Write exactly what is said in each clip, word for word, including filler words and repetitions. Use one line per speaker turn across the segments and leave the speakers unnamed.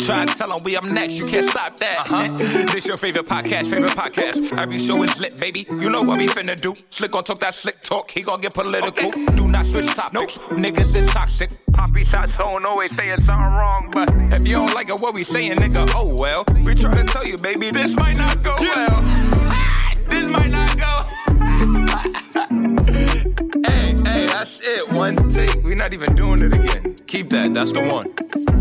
Try to tell them we up next, you can't stop that. Uh-huh. This your favorite podcast, favorite podcast. Every show is lit, baby. You know what we finna do. Slick gon' talk that slick talk, he gon' get political. Okay. Do not switch topics, nope. Niggas is toxic. Poppy shots don't always say it's something wrong, but if you don't like it, what we saying, nigga, oh well. We try to tell you, baby, this might not go yeah. well. This might not go. Hey, hey, that's it. One take. We're not even doing it again. Keep that. That's the one.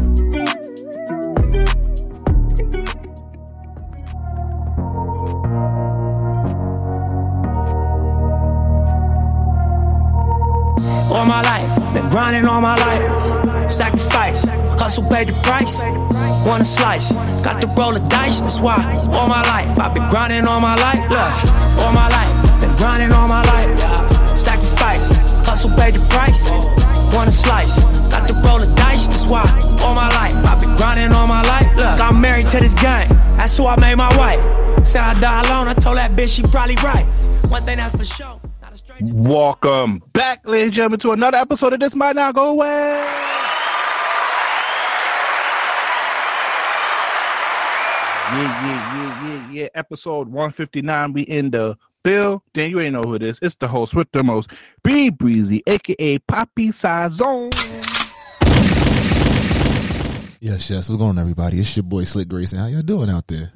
All my life, been grinding all my life. Sacrifice, hustle paid the price. Want a slice, got to roll the dice. That's why all my life, I've been grinding all my life. Look, all my life, been grinding all my life. Sacrifice, hustle paid the price. Want a slice, got to roll the dice. That's why all my life, I've been grinding all my life. Look, I'm married to this game. That's who I made my wife. Said I die alone. I told that bitch she probably right. One thing that's for sure.
Welcome back, ladies and gentlemen, to another episode of This Might Not Go Away. Yeah, yeah, yeah, yeah, yeah. Episode one fifty-nine. We in the bill. Then you ain't know who it is. It's the host with the most, Be Breezy, aka Poppy Sazon.
Yes, yes. What's going on, everybody? It's your boy Slick Grayson. How y'all doing out there?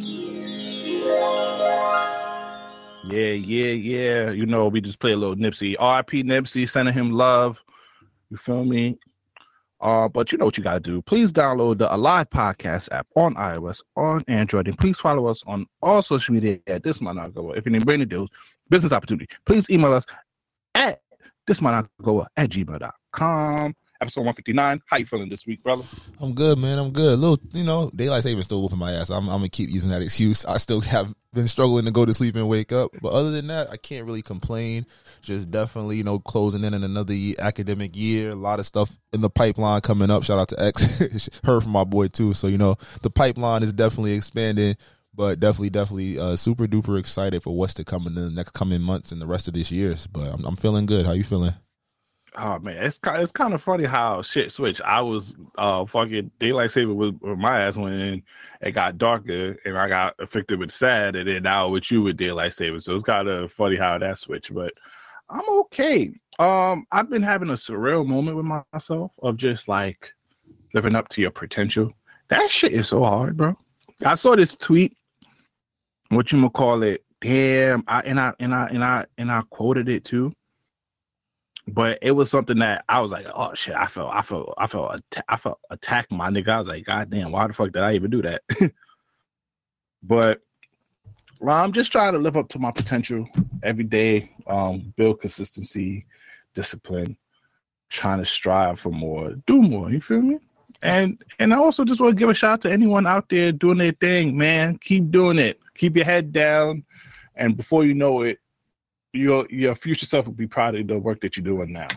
Yeah, yeah, yeah. You know, we just play a little Nipsey. R I P Nipsey, sending him love. You feel me? Uh, but you know what you got to do. Please download the Alive Podcast app on iOS, on Android, and please follow us on all social media at This Might Not Go Away. If you need brand new business opportunity, please email us at this might not go at gmail dot com. Episode one fifty-nine. How you feeling this week, brother?
I'm good, man. I'm good. A little, you know, daylight savings still whooping my ass. I'm, I'm gonna keep using that excuse. I still have been struggling to go to sleep and wake up, but other than that, I can't really complain. Just definitely, you know, closing in on another year, academic year. A lot of stuff in the pipeline coming up. Shout out to X. Heard from my boy too. So you know, the pipeline is definitely expanding, but definitely, definitely, uh, super duper excited for what's to come in the next coming months and the rest of this year. But I'm, I'm feeling good. How you feeling?
Oh man, it's kind it's kind of funny how shit switched. I was uh fucking daylight saving with, with my ass when it got darker, and I got affected with sad, and then now with you with daylight saving. So it's kind of funny how that switched. But I'm okay. Um, I've been having a surreal moment with myself of just like living up to your potential. That shit is so hard, bro. I saw this tweet. What you gonna call it? Damn. I and I and I and I and I quoted it too. But it was something that I was like, oh shit, I felt, I felt, I felt, I felt attacked, my nigga. I was like, God damn, why the fuck did I even do that? But well, I'm just trying to live up to my potential every day, um, build consistency, discipline, trying to strive for more, do more. You feel me? And and I also just want to give a shout out to anyone out there doing their thing, man. Keep doing it. Keep your head down, and before you know it, your your future self will be proud of the work that you're doing now.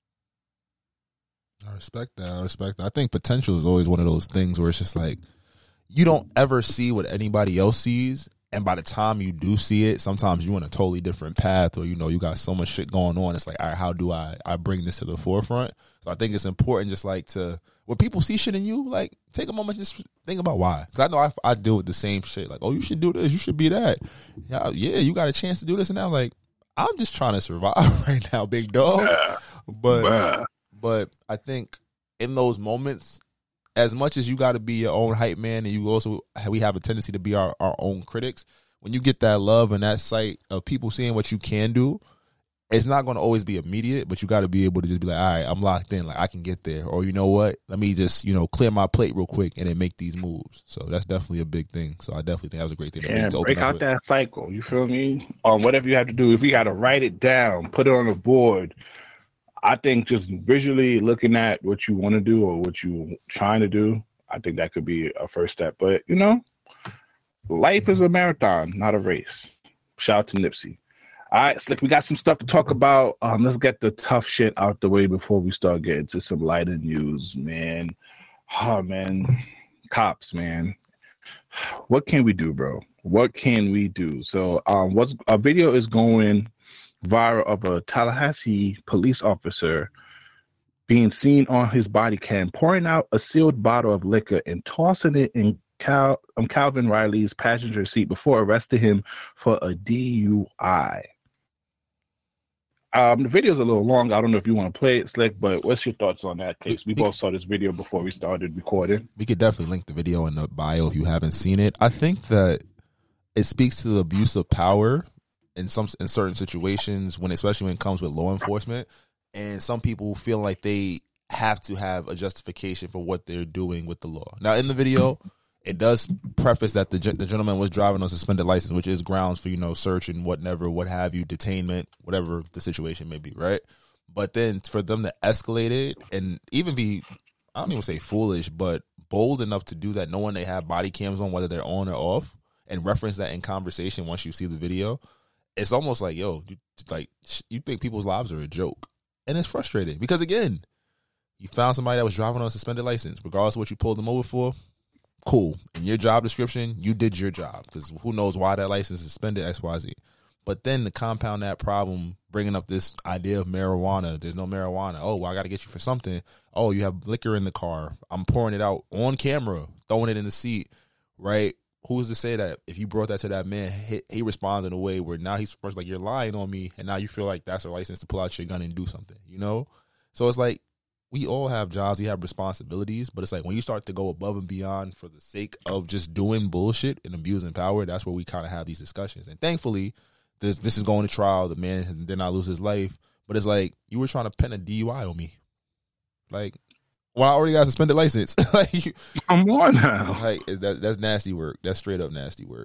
I respect that. I respect that. I think potential is always one of those things where it's just like you don't ever see what anybody else sees, and by the time you do see it, sometimes you're on a totally different path, or you know you got so much shit going on. It's like, all right, how do I I bring this to the forefront? So I think it's important just like to when people see shit in you, like take a moment, just think about why. Because I know I, I deal with the same shit. Like, oh, you should do this, you should be that. Yeah, yeah, you got a chance to do this, and now like. I'm just trying to survive right now, big dog. Yeah. But yeah. but I think in those moments, as much as you got to be your own hype man, and you also we have a tendency to be our, our own critics. When you get that love and that sight of people seeing what you can do, it's not going to always be immediate, but you got to be able to just be like, all right, I'm locked in. Like, I can get there. Or you know what? Let me just, you know, clear my plate real quick and then make these moves. So that's definitely a big thing. So I definitely think that was a great thing to
yeah,
make. To
break
open
out
with.
That cycle. You feel me? Um, whatever you have to do. If you got to write it down, put it on a board. I think just visually looking at what you want to do or what you're trying to do, I think that could be a first step. But, you know, life is a marathon, not a race. Shout out to Nipsey. All right, Slick, we got some stuff to talk about. Um, let's get the tough shit out the way before we start getting to some lighter news, man. Oh, man. Cops, man. What can we do, bro? What can we do? So um, what's a video is going viral of a Tallahassee police officer being seen on his body cam pouring out a sealed bottle of liquor and tossing it in Cal, um, Calvin Riley's passenger seat before arresting him for a D U I. Um, the video's a little long. I don't know if you want to play it, Slick, but what's your thoughts on that case? We, we both saw this video before we started recording.
We could definitely link the video in the bio if you haven't seen it. I think that it speaks to the abuse of power in some in certain situations, when especially when it comes with law enforcement, and some people feel like they have to have a justification for what they're doing with the law. Now, in the video, it does preface that the the gentleman was driving on suspended license, which is grounds for, you know, search and whatever, what have you, detainment, whatever the situation may be, right? But then for them to escalate it and even be, I don't even say foolish, but bold enough to do that, knowing they have body cams on, whether they're on or off, and reference that in conversation once you see the video, it's almost like, yo, you, like you think people's lives are a joke, and it's frustrating because, again, you found somebody that was driving on a suspended license, regardless of what you pulled them over for. Cool. In your job description, you did your job, because who knows why that license is suspended, X Y Z. But then to compound that problem, bringing up this idea of marijuana, there's no marijuana. Oh, well, I got to get you for something. Oh, you have liquor in the car. I'm pouring it out on camera, throwing it in the seat, right? Who's to say that if you brought that to that man, he, he responds in a way where now he's first like, you're lying on me, and now you feel like that's a license to pull out your gun and do something, you know? So it's like, we all have jobs, we have responsibilities, but it's like when you start to go above and beyond for the sake of just doing bullshit and abusing power, that's where we kind of have these discussions. And thankfully, this this is going to trial. The man did not lose his life, but it's like, you were trying to pen a D U I on me. Like, well, I already got a suspended license. Like,
come on now.
Like, is that that's nasty work. That's straight up nasty work.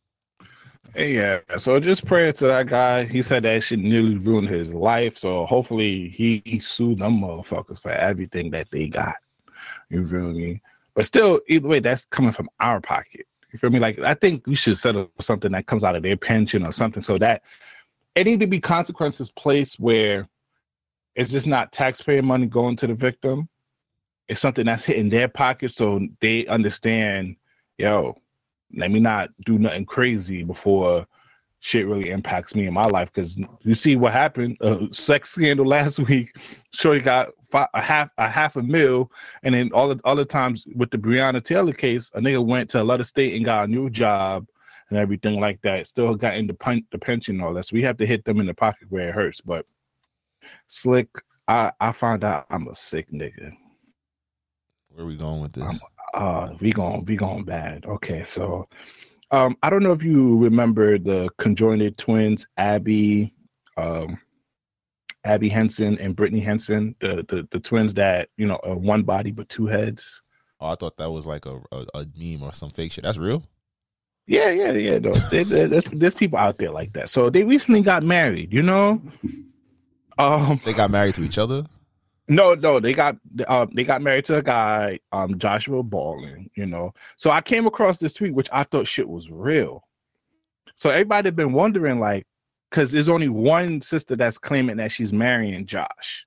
Yeah, so just prayer to that guy. He said that shit nearly ruined his life. So hopefully he, he sued them motherfuckers for everything that they got. You feel me? But still, either way, that's coming from our pocket. You feel me? Like, I think we should settle something that comes out of their pension or something, so that it need to be consequences placed where it's just not taxpayer money going to the victim. It's something that's hitting their pocket, so they understand, yo, let me not do nothing crazy before shit really impacts me in my life. Because you see what happened, a sex scandal last week. Shorty got five, a half a half a mil, and then all the other times with the Breonna Taylor case, a nigga went to another state and got a new job and everything like that. Still got into pen, the pension and all that. So we have to hit them in the pocket where it hurts. But Slick, I I found out I'm a sick nigga.
Where are we going with this?
I'm, uh, we going we going bad. Okay, so um, I don't know if you remember the conjoined twins, Abby, um, Abby Henson and Brittany Henson, the, the the twins that, you know, are one body but two heads.
Oh, I thought that was like a, a, a meme or some fake shit. That's real?
Yeah, yeah, yeah. No, they, they, there's, there's people out there like that. So they recently got married. You know, um,
they got married to each other.
No, no, they got um, they got married to a guy, um, Joshua Baldwin, you know. So I came across this tweet, which I thought shit was real. So everybody had been wondering, like, because there's only one sister that's claiming that she's marrying Josh.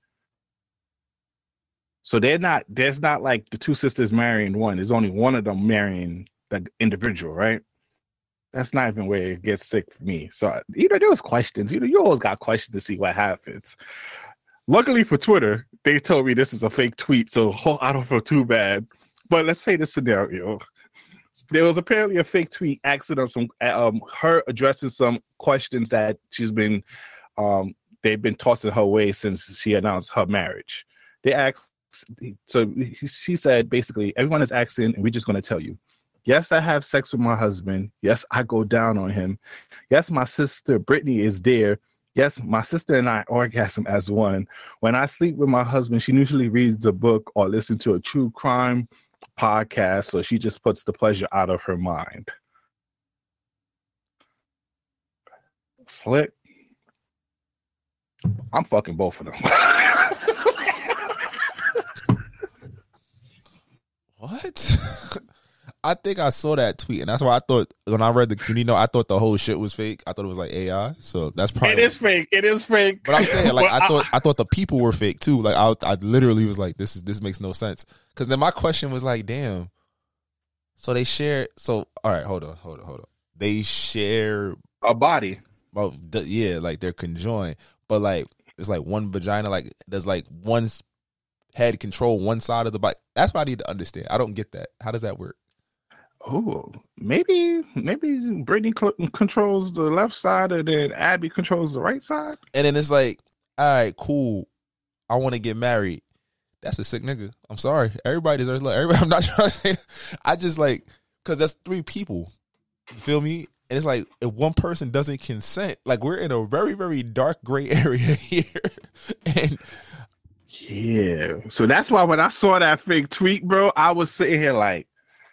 So they're not, there's not like the two sisters marrying one. There's only one of them marrying the individual, right? That's not even where it gets sick for me. So, you know, there was questions. You know, you always got questions to see what happens. Luckily for Twitter, they told me this is a fake tweet, so oh, I don't feel too bad. But let's play this scenario. There was apparently a fake tweet asking them some, um, her addressing some questions that she's been, um, they've been tossing her way since she announced her marriage. They asked, so she said basically, everyone is asking, and we're just going to tell you. Yes, I have sex with my husband. Yes, I go down on him. Yes, my sister Brittany is there. Yes, my sister and I orgasm as one. When I sleep with my husband, she usually reads a book or listens to a true crime podcast, so she just puts the pleasure out of her mind. Slick. I'm fucking both of them.
What? I think I saw that tweet, and that's why I thought when I read the, you know, I thought the whole shit was fake. I thought it was like A I, so that's probably
it is fake. It is fake.
But I'm saying, like,
well,
I thought I, I thought the people were fake too. Like, I I literally was like, this is this makes no sense. Because then my question was like, damn. So they share. So all right, hold on, hold on, hold on. They share
a body.
Well, yeah, like they're conjoined, but like it's like one vagina. Like there's like one head control one side of the body. That's what I need to understand. I don't get that. How does that work?
Oh, maybe maybe Brittany cl- controls the left side, and then Abby controls the right side.
And then it's like, all right, cool. I want to get married. That's a sick nigga. I'm sorry. Everybody deserves love. Everybody. I'm not trying to say. I just like because that's three people. You feel me? And it's like if one person doesn't consent, like we're in a very very dark gray area here. And
yeah, so that's why when I saw that fake tweet, bro, I was sitting here like.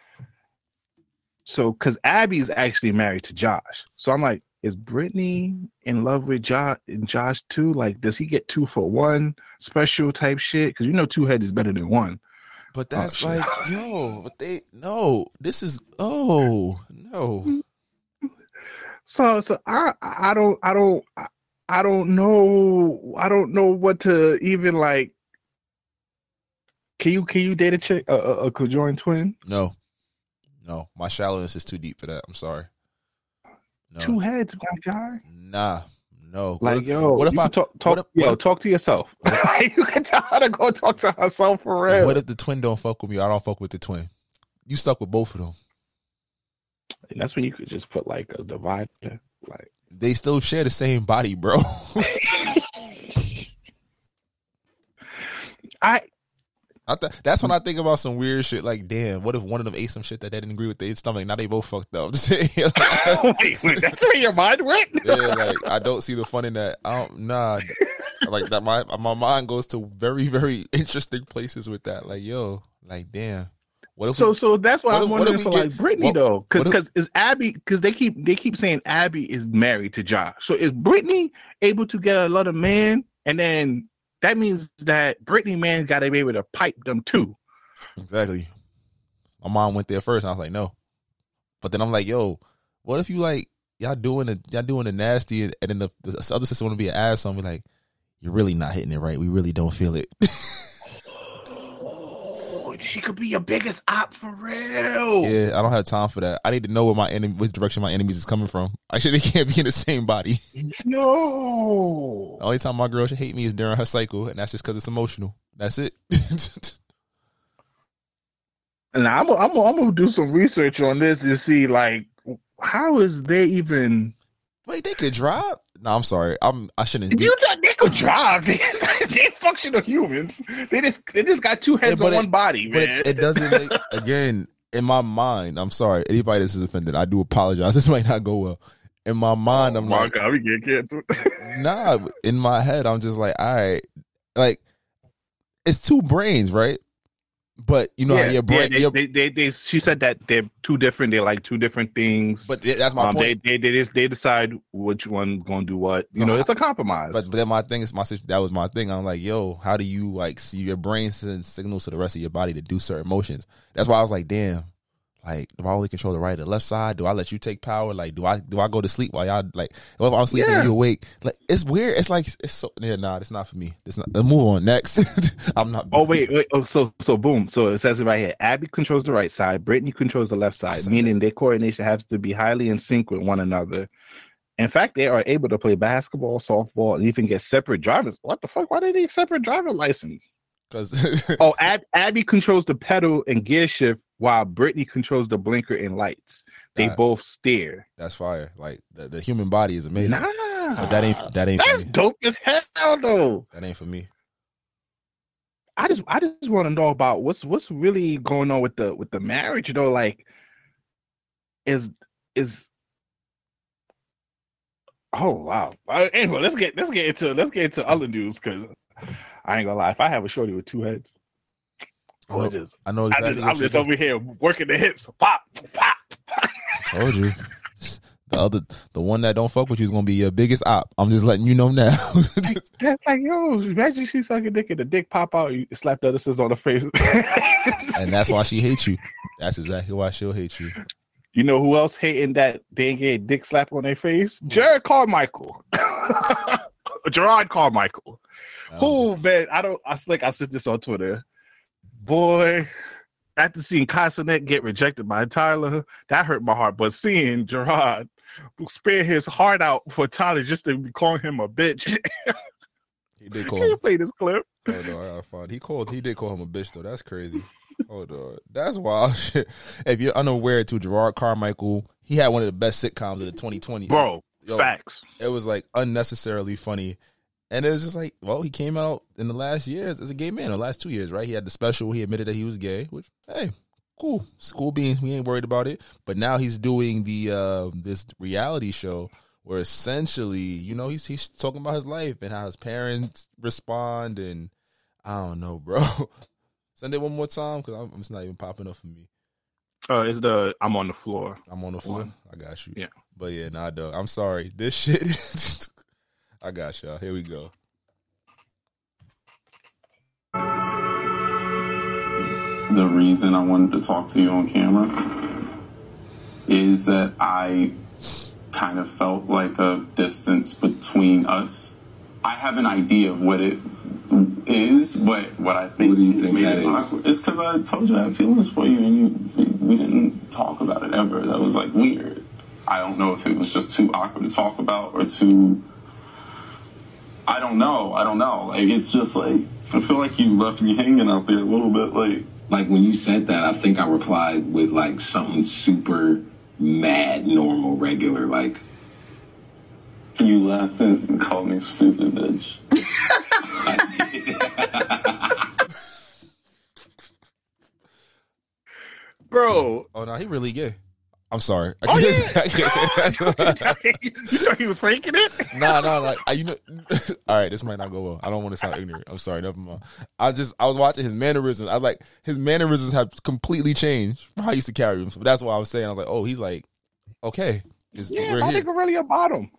So, because Abby's actually married to Josh. So I'm like, is Brittany in love with Josh, Josh too? Like, does he get two for one special type shit? Because you know two head is better than one.
But that's oh, like, yo, but they, no, this is, oh, no.
So, so I, I don't, I don't, I don't know, I don't know what to even like. Can you, can you date a chick, a, a, a conjoined twin?
No. No, my shallowness is too deep for that. I'm sorry. No.
Two heads, my guy.
Nah, no.
Like,
what if,
yo,
what if I
talk? talk
if,
yo,
if,
talk to yourself. You can tell her to go talk to herself for real.
What if the twin don't fuck with me? I don't fuck with the twin. You stuck with both of them.
And that's when you could just put like a divider. Like
they still share the same body, bro.
I.
I th- that's when I think about some weird shit. Like, damn, what if one of them ate some shit that they didn't agree with their stomach? Now they both fucked up.
wait, wait, that's where your mind went.
Yeah, like I don't see the fun in that. I don't. Nah, like that. My my mind goes to very very interesting places with that. Like, yo, like damn. What if
so
we,
so that's why I'm
if,
wondering for
get,
like Brittany
what,
though, because because
if,
is Abby because they keep they keep saying Abby is married to Josh. So is Brittany able to get a lot of man, and then that means that Brittany man got to be able to pipe them too.
Exactly. My mom went there first, and I was like, no. But then I'm like, yo, what if you like y'all doing the y'all doing the nasty, and then the, the other sister want to be an ass on me? Like, you're really not hitting it right. We really don't feel it.
Oh, she could be your biggest op for real.
Yeah, I don't have time for that. I need to know where my enemy, which direction my enemies is coming from. Actually, they can't be in the same body.
No.
The only time my girl should hate me is during her cycle, and that's just because it's emotional. That's it.
And I'm I'm I'm gonna do some research on this to see like how is they even.
Wait, they could drive? No, I'm sorry. I'm I shouldn't. Be...
You they could drive. They're functional humans. They just they just got two heads yeah, on it, one body, man.
It, it doesn't make again in my mind. I'm sorry. Anybody that's offended, I do apologize. This might not go well. In my mind,
oh,
I'm
my
like,
God, we get canceled.
Nah, in my head, I'm just like, all right, like it's two brains, right? But you know
yeah,
how your brain,
yeah, they,
your,
they, they, they, she said that they're two different. They like two different things.
But that's my
um,
point.
They, they, they, they decide which one gonna do what. You
so
know,
how,
it's a compromise.
But, but then my thing is my that was my thing. I'm like, yo, how do you like see your brain send signals to the rest of your body to do certain motions? That's why I was like, damn. Like, do I only control the right or the left side? Do I let you take power? Like, do I do I go to sleep while y'all like? If I'm sleeping, yeah. and you awake? Like, it's weird. It's like it's so. Yeah, nah, it's not for me. It's not. Let's move on next. I'm not.
Oh wait, wait. Oh, so so boom. So it says it right here. Abby controls the right side. Brittany controls the left side. Meaning that. Their coordination has to be highly in sync with one another. In fact, they are able to play basketball, softball, and even get separate drivers. What the fuck? Why do they need separate driver license?
Because
oh, Ab- Abby controls the pedal and gear shift, while Brittany controls the blinker and lights. They nah, both steer.
That's fire. Like the, the human body is amazing.
Nah,
but that ain't that ain't.
That's
for me.
dope as hell, though.
That ain't for me.
I just I just want to know about what's what's really going on with the with the marriage, though. Like, is is. Oh wow! Uh, anyway, let's get let's get into let's get into other news because I ain't gonna lie. If I have a shorty with two heads,
I know, just, I know exactly.
I just, I'm just over here working the hips, pop, pop. pop.
I told you, the other, the one that don't fuck with you is gonna be your biggest op. I'm just letting you know now.
That's like, yo, imagine she suck a dick and the dick pop out, you slap the other sister on the face,
and that's why she hates you. That's exactly why she'll hate you.
You know who else hating that they ain't get a dick slap on their face? Jared Carmichael. Gerard Carmichael. Oh, man, I don't, I like, I said this on Twitter. Boy, after seeing Casanet get rejected by Tyler, that hurt my heart. But seeing Gerard spare his heart out for Tyler just to be calling him a bitch.
He did call
Can you
him.
play this clip?
Hold on, I gotta find. He called. He did call him a bitch though. That's crazy. Hold on, that's wild shit. If you're unaware, to Gerard Carmichael, he had one of the best sitcoms of the twenty twenty.
Bro,
Yo,
facts.
It was like unnecessarily funny, and it was just like, well, he came out in the last years as a gay man. The last two years, right? He had the special. He admitted that he was gay, which hey, cool, school beans. We ain't worried about it. But now he's doing the uh, this reality show. Where essentially, you know, he's he's talking about his life and how his parents respond, and I don't know, bro. Send it one more time because I'm it's not even popping up for me.
Uh, it's the I'm on the floor.
I'm on the floor.
One.
I got you.
Yeah,
but yeah, nah, dog. I'm sorry. This shit. I got y'all. Here we go.
The reason I wanted to talk to you on camera is that I kind of felt like a distance between us. I have an idea of what it is, but what I think, what do you think made it awkward is because I told you I had feelings for you, and you we didn't talk about it ever. That was like weird. I don't know if it was just too awkward to talk about or too. I don't know. I don't know. Like it's just like I feel like you left me hanging out there a little bit. Like
like when you said that, I think I replied with like something super mad, normal, regular, like.
You laughed and called me a stupid bitch.
bro.
Oh no, he really gay. I'm sorry. I
Oh,
can't,
yeah.
I can't say that.
You thought he was faking it?
Nah, nah, like I, you know. All right, this might not go well. I don't want to sound ignorant. I'm sorry. Never mind. I just I was watching his mannerisms. I was like his mannerisms have completely changed from how I used to carry him. So that's why I was saying I was like, oh, he's like, okay, it's,
Yeah,
we're
my
here.
nigga really about him.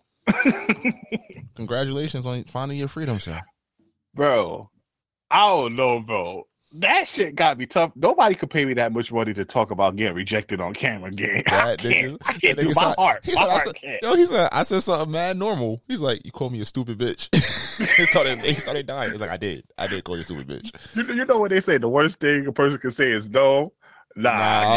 Congratulations on finding your freedom, sir.
Bro, I don't know, bro. That shit got me tough. Nobody could pay me that much money to talk about getting rejected on camera. Game. I
That
can't,
nigga-
I can't
that
do
nigga
my
said-
heart.
He
My
said, I
heart
said,
can't.
yo, he said, I said something mad normal. He's like, you called me a stupid bitch. he started, he started dying. He's like, I did, I did call you a stupid bitch.
You, you know what they say? The worst thing a person can say is no. Nah.
Nah,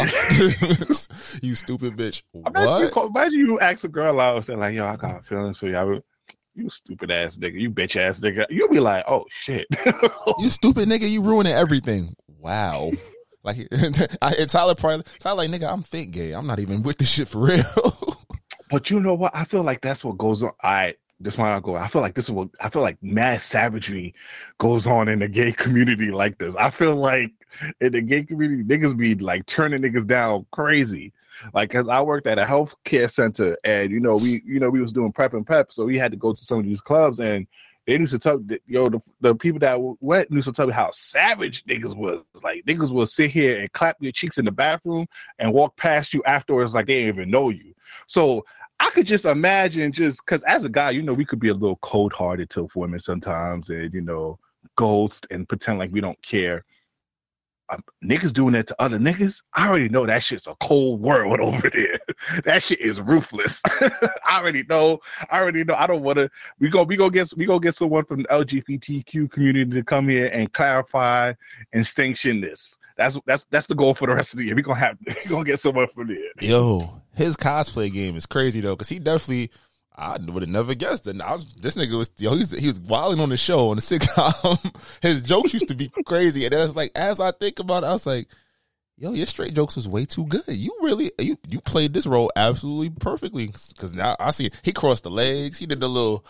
you stupid bitch.
Imagine, you
What?
call, imagine you ask a girl out and say like, "Yo, I got feelings for you." I would, you stupid ass nigga, you bitch ass nigga. You'll be like, "Oh shit."
You stupid nigga. You ruining everything. Wow. Like I, and Tyler probably Tyler like nigga. I'm fake gay. I'm not even with this shit for real.
But you know what? I feel like that's what goes on. I this might not go. I feel like this is what I feel like. Mass savagery goes on in the gay community like this. I feel like in the gay community, niggas be like turning niggas down crazy. Like, cause I worked at a healthcare center, and you know we, you know we was doing prep and pep, so we had to go to some of these clubs, and they used to tell yo the, the people that went used to tell me how savage niggas was. Like niggas will sit here and clap your cheeks in the bathroom and walk past you afterwards like they didn't even know you. So I could just imagine, just because as a guy, you know, we could be a little cold-hearted to women sometimes, and you know, ghost and pretend like we don't care. Um, niggas doing that to other niggas, I already know that shit's a cold world over there. That shit is ruthless. I already know. I already know. I don't want to. We go. We go get. We go get someone from the L G B T Q community to come here and clarify and sanction this. That's that's that's the goal for the rest of the year. We gonna have. We gonna get someone from there.
Yo, his cosplay game is crazy though, because he definitely. I would have never guessed that. I was, this nigga was yo, he's, he was wilding on the show on the sitcom. His jokes used to be crazy, and that's like as I think about it, I was like, yo, your straight jokes was way too good. You really you you played this role absolutely perfectly. Because now I see he crossed the legs, he did the little.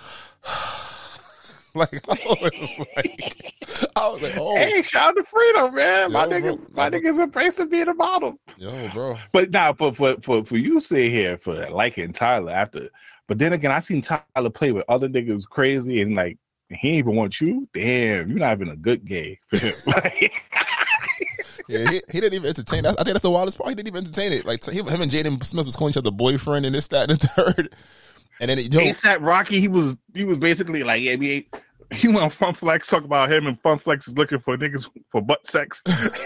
Like I was like, I was like, oh,
Hey, shout out to freedom, man. My
Yo,
nigga,
bro.
my niggas embracing being a model.
yo, bro.
But now, for for for for you sit here for liking Tyler after, but then again, I seen Tyler play with other niggas crazy and like he ain't even want you. Damn, you're not even a good gay for him. Like,
Yeah, he, he didn't even entertain. I think that's the wildest part. He didn't even entertain it. Like him, him and Jaden Smith was calling each other boyfriend and this, that, and the third. And then it, yo,
ASAP Rocky, he was he was basically like, yeah, we ain't. He went on Fun Flex, talk about him, and Fun Flex is looking for niggas for butt sex.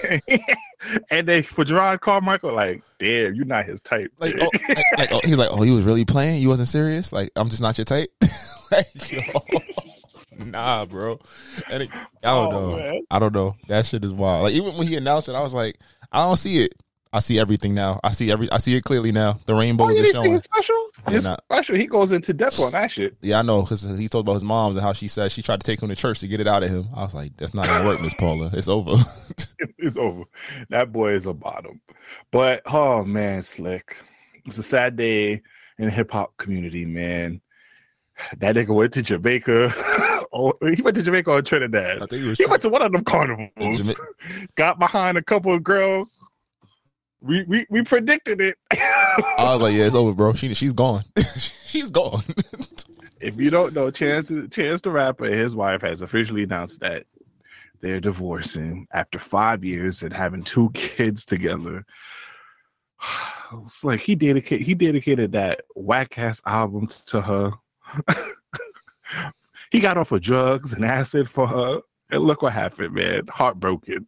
And then for Gerard Carmichael, like, damn, you're not his type.
like, oh, like, like, oh, he's like, oh, he was really playing. You wasn't serious. Like, I'm just not your type. Like, yo, nah, bro. And it, I don't
Oh,
know.
man.
I don't know. That shit is wild. Like, even when he announced it, I was like, I don't see it. I see everything now. I see every. I see it clearly now. The rainbows
Oh, you
are
didn't think
showing.
it's special? It's
not.
special. He goes into depth on that shit.
Yeah, I know, because he told about his mom's and how she said she tried to take him to church to get it out of him. I was like, that's not gonna work, Miss Paula. It's over.
It's over. That boy is a bottom. But oh man, Slick. It's a sad day in the hip hop community, man. That nigga went to Jamaica. Oh, he went to Jamaica or Trinidad.
I think he was
He
trying-
went to one of them carnivals.
Jama-
Got behind a couple of girls. We we we predicted it.
I was like, yeah, it's over, bro. She she's gone. She's gone.
If you don't know, Chance Chance the Rapper and his wife has officially announced that they're divorcing after five years and having two kids together. It's like he dedicated he dedicated that whack ass album to her. He got off of drugs and acid for her, and look what happened, man. Heartbroken.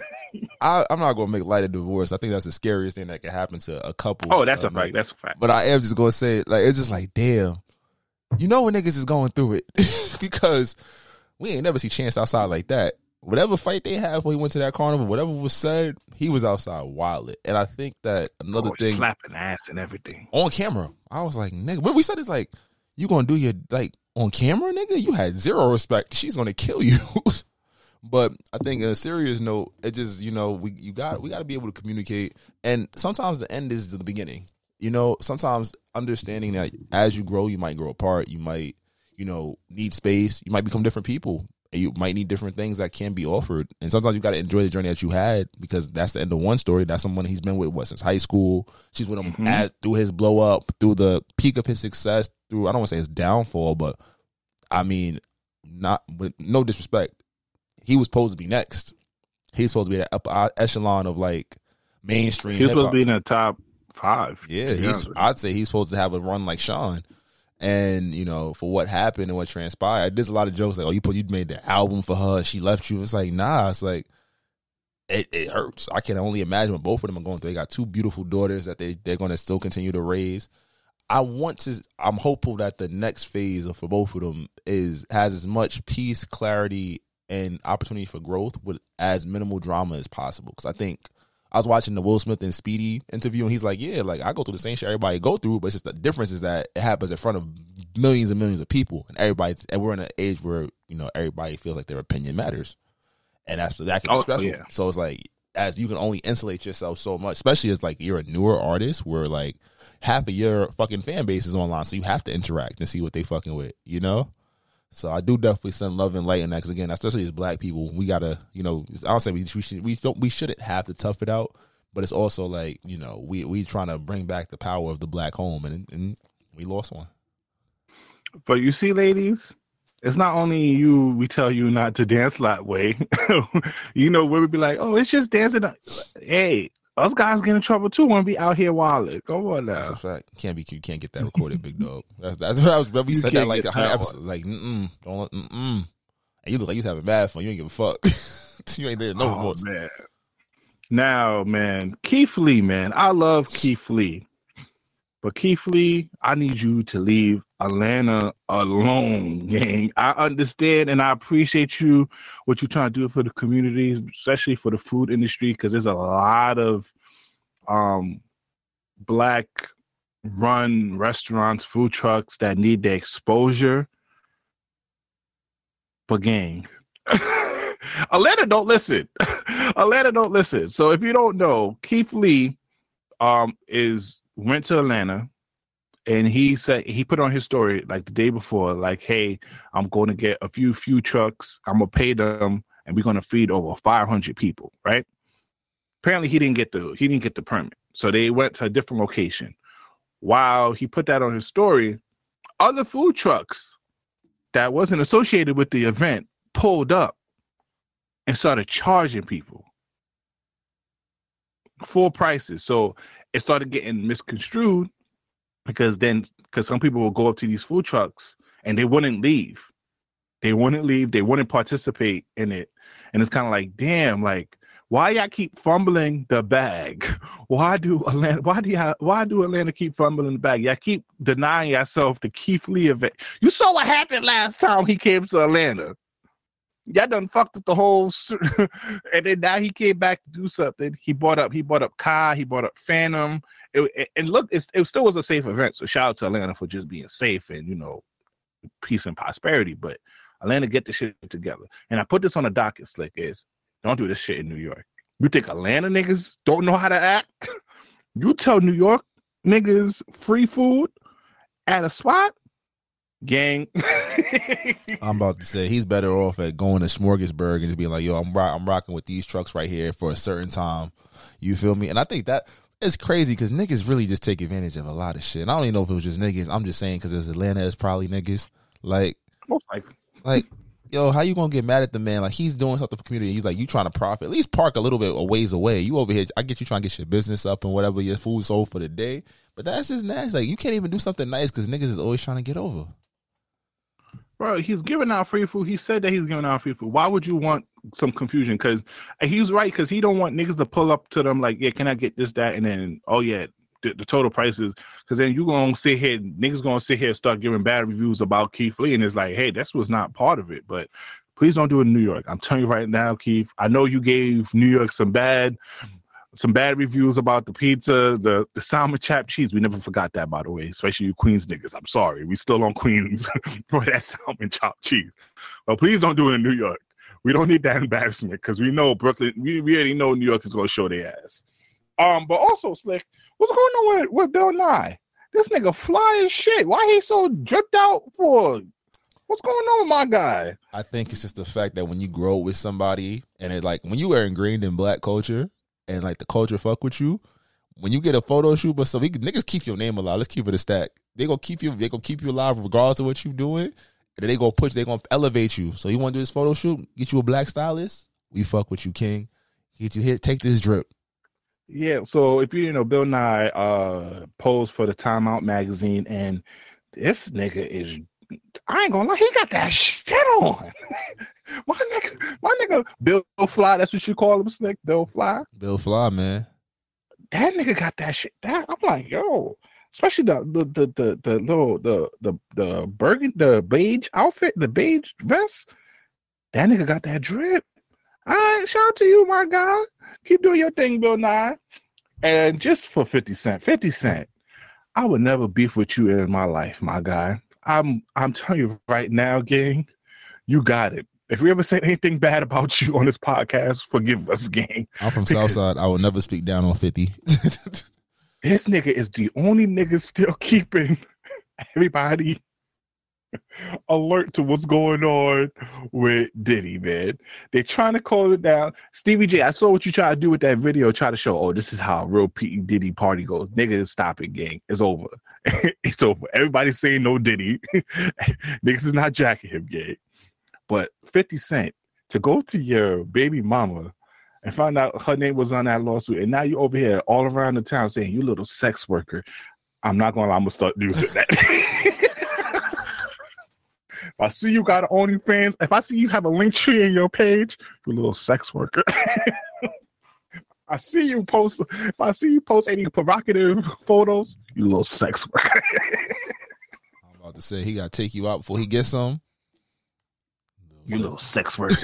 I, I'm not gonna make light of divorce. I think that's the scariest thing that can happen to a couple.
Oh, that's
uh,
a fact. That's a fact.
But I am just gonna say, like, it's just like, damn, you know when niggas is going through it because we ain't never see Chance outside like that. Whatever fight they had when he went to that carnival, whatever was said, he was outside wilding. And I think that another
Oh,
thing
slapping ass and everything.
on camera, I was like, nigga, when we said it's like, you gonna do your like on camera, nigga? You had zero respect. She's gonna kill you. But I think on a serious note, it just, you know, we you got we got to be able to communicate, and sometimes the end is the beginning. You know, sometimes understanding that as you grow, you might grow apart. You might, you know, need space. You might become different people. And you might need different things that can be offered. And sometimes you got to enjoy the journey that you had, because that's the end of one story. That's someone he's been with what since high school. She's with him
Mm-hmm.
at, through his blow up, through the peak of his success, through I don't want to say his downfall, but I mean, not with no disrespect. He was supposed to be next. He's supposed to be that upper echelon of like mainstream.
He was supposed
hip-hop.
to be in the top five.
Yeah, he's. I'd say he's supposed to have a run like Sean. And you know, for what happened and what transpired, there's a lot of jokes like, "Oh, you put you made the album for her, she left you." It's like, nah. It's like it, it hurts. I can only imagine what both of them are going through. They got two beautiful daughters that they they're going to still continue to raise. I want to. I'm hopeful that the next phase of, for both of them is has as much peace, clarity, and opportunity for growth with as minimal drama as possible. Because I think I was watching the Will Smith and Speedy interview, and he's like, yeah, like I go through the same shit everybody go through, but it's just the difference is that it happens in front of millions and millions of people, and everybody, and we're in an age where, you know, everybody feels like their opinion matters, and that's that can be
Oh,
stressful.
yeah.
So it's like, as you can only insulate yourself so much, especially as like you're a newer artist where like half of your fucking fan base is online, so you have to interact and see what they fucking with, you know. So I do definitely send love and light in that, because again, especially as black people, we gotta, you know, I don't say we we should, we don't we shouldn't have to tough it out, but it's also like, you know, we we trying to bring back the power of the black home, and and we lost one.
But you see, ladies, it's not only you. We tell you not to dance that way. You know, where we be like, oh, it's just dancing. Hey, us guys get in trouble too when we out here wilding. Go on
That's a
now.
fact. Can't be you can't get that recorded, big dog. That's that's what I was. We
You
said that
can't
like
get
a hundred
that
episodes. Like, mm don't mm mm. And you look like you was having bad fun. You ain't give a fuck. You ain't there no
Oh,
remorse.
man. Now, man, Keith Lee, man, I love Keith Lee, but Keith Lee, I need you to leave Atlanta alone, gang. I understand and I appreciate you, what you're trying to do for the communities, especially for the food industry, because there's a lot of um black run restaurants, food trucks that need the exposure. But gang, Atlanta don't listen. Atlanta don't listen. So if you don't know, Keith Lee um is went to Atlanta, and he said he put on his story like the day before, like, hey, I'm going to get a few few trucks, I'm gonna pay them, and we're gonna feed over five hundred people, right? Apparently he didn't get the he didn't get the permit. So they went to a different location. While he put that on his story, other food trucks that wasn't associated with the event pulled up and started charging people full prices. So it started getting misconstrued, because then because some people will go up to these food trucks and they wouldn't leave. They wouldn't leave. They wouldn't participate in it. And it's kind of like, damn, like, why y'all keep fumbling the bag? Why do Atlanta? Why do y'all, Why do Atlanta keep fumbling the bag? Y'all keep denying yourself the Keith Lee event. You saw what happened last time he came to Atlanta. Y'all done fucked up the whole, and then now he came back to do something. He brought up, he brought up Kai, he brought up Phantom, it, it, and look, it's, it still was a safe event. So shout out to Atlanta for just being safe and you know, peace and prosperity. But Atlanta, get the shit together. And I put this on the docket, Slick, is don't do this shit in New York. You think Atlanta niggas don't know how to act? You tell New York niggas free food at a spot, gang.
I'm about to say he's better off at going to Smorgasburg and just being like, yo, I'm rock- I'm rocking with these trucks right here for a certain time. You feel me? And I think that it's crazy because niggas really just take advantage of a lot of shit. And I don't even know if it was just niggas. I'm just saying because it's Atlanta, it's probably niggas. Like,
most likely.
Like, yo, how you gonna get mad at the man? Like, he's doing something for the community. He's like, you trying to profit. At least park a little bit a ways away. You over here, I get you trying to get your business up and whatever, your food sold for the day. But that's just nasty. Like, you can't even do something nice because niggas is always trying to get over.
Bro, he's giving out free food. He said that he's giving out free food. Why would you want some confusion? Because he's right, because he don't want niggas to pull up to them like, yeah, can I get this, that, and then, oh, yeah, the, the total prices. Because then you going to sit here, niggas going to sit here and start giving bad reviews about Keith Lee. And it's like, hey, that's was not part of it. But please don't do it in New York. I'm telling you right now, Keith, I know you gave New York some bad some bad reviews about the pizza, the, the salmon chopped cheese. We never forgot that, by the way, especially you Queens niggas. I'm sorry. We still on Queens for that salmon chopped cheese. But please don't do it in New York. We don't need that embarrassment because we know Brooklyn, we, we already know New York is going to show their ass. Um, But also, Slick, what's going on with, with Bill Nye? This nigga fly as shit. Why he so dripped out for? What's going on with my guy?
I think it's just the fact that when you grow with somebody and it like when you are ingrained in black culture and like the culture fuck with you, when you get a photo shoot, but so we niggas keep your name alive. Let's keep it a stack. They gonna keep you. They gonna keep you alive regardless of what you doing. And they gonna push. They gonna elevate you. So you want to do this photo shoot? Get you a black stylist. We fuck with you, King. Get you here. Take this drip.
Yeah. So if you didn't know, Bill Nye uh, posed for the Time Out magazine, and this nigga is. I ain't gonna lie, he got that shit on. my nigga, my nigga, Bill Fly. That's what you call him, Slick. Bill Fly.
Bill Fly, man.
That nigga got that shit. That I'm like, yo, especially the the the the, the little the the the burgundy, the beige outfit, the beige vest. That nigga got that drip. All right, shout out to you, my guy. Keep doing your thing, Bill Nye. And just for fifty cent, fifty cent, I would never beef with you in my life, my guy. I'm I'm telling you right now, gang, you got it. If we ever say anything bad about you on this podcast, forgive us, gang.
I'm from Southside. I will never speak down on fifty.
This nigga is the only nigga still keeping everybody alert to what's going on with Diddy, man. They're trying to call it down. Stevie J, I saw what you try to do with that video, try to show, oh, this is how a real P. Diddy party goes. Nigga, stop it, gang. It's over. It's over. Everybody's saying no Diddy. Niggas is not jacking him, gang. But fifty Cent, to go to your baby mama and find out her name was on that lawsuit, and now you over here all around the town saying, you little sex worker. I'm not going to lie, I'm going to start using that. If I see you got OnlyFans, if I see you have a link tree in your page, you little sex worker. I see you post, if I see you post any provocative photos, you little sex worker.
I'm about to say he got to take you out before he gets some.
You little sex worker.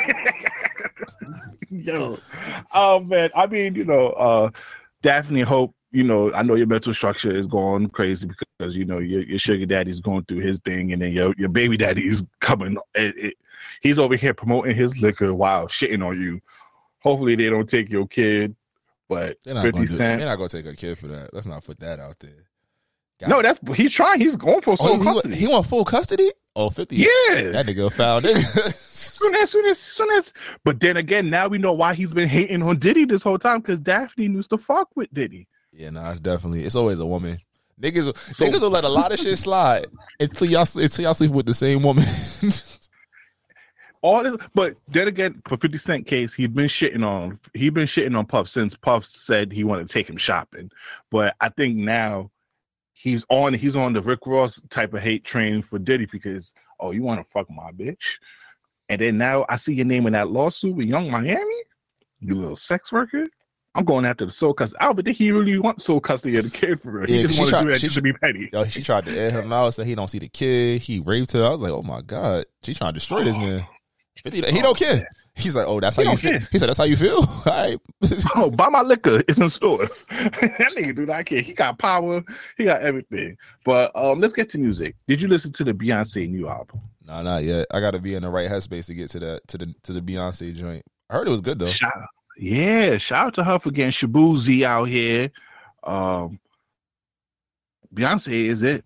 Yo. Oh, man. I mean, you know, uh, Daphne Hope, you know, I know your mental structure is going crazy because, you know, your, your sugar daddy's going through his thing, and then your, your baby daddy is coming. It, it, he's over here promoting his liquor while shitting on you. Hopefully they don't take your kid, but
they're not
fifty
gonna
Cent.
Do, they're not going to take a kid for that. Let's not put that out there. Got
no,
it.
that's he's trying. He's going for full
oh, he,
custody.
He want full custody? Oh, fifty.
Yeah.
That nigga found it.
soon as, soon as, soon as. But then again, now we know why he's been hating on Diddy this whole time, because Daphne used to fuck with Diddy.
Yeah, no, nah, it's definitely, it's always a woman. Niggas,
So-
niggas will let a lot of shit slide until y'all, until y'all sleep with the same woman.
All this, but then again, for fifty Cent case, he'd been shitting on he'd been shitting on Puff since Puff said he wanted to take him shopping. But I think now he's on he's on the Rick Ross type of hate train for Diddy because, oh, you want to fuck my bitch, and then now I see your name in that lawsuit with Young Miami, you little sex worker. I'm going after the soul custody. I don't think he really wants soul custody of the kid for real. He
Yeah,
just
she
want to
tried-
do that
she-
just to be petty.
Yo, she tried to air him out, said he don't see the kid. He raped her. I was like, oh my God. She trying to destroy this man. fifty, he don't care. He's like, oh, that's how
He
you
don't
feel.
care.
He said, that's how you feel. All right.
Oh, buy my liquor. It's in stores. That nigga do not care. He got power. He got everything. But um, let's get to music. Did you listen to the Beyonce new album?
No, not yet. I got to be in the right headspace to get to that to the to the Beyonce joint. I heard it was good though.
Shout, yeah, shout out to her for getting Shabuzi out here. Um, Beyonce is it.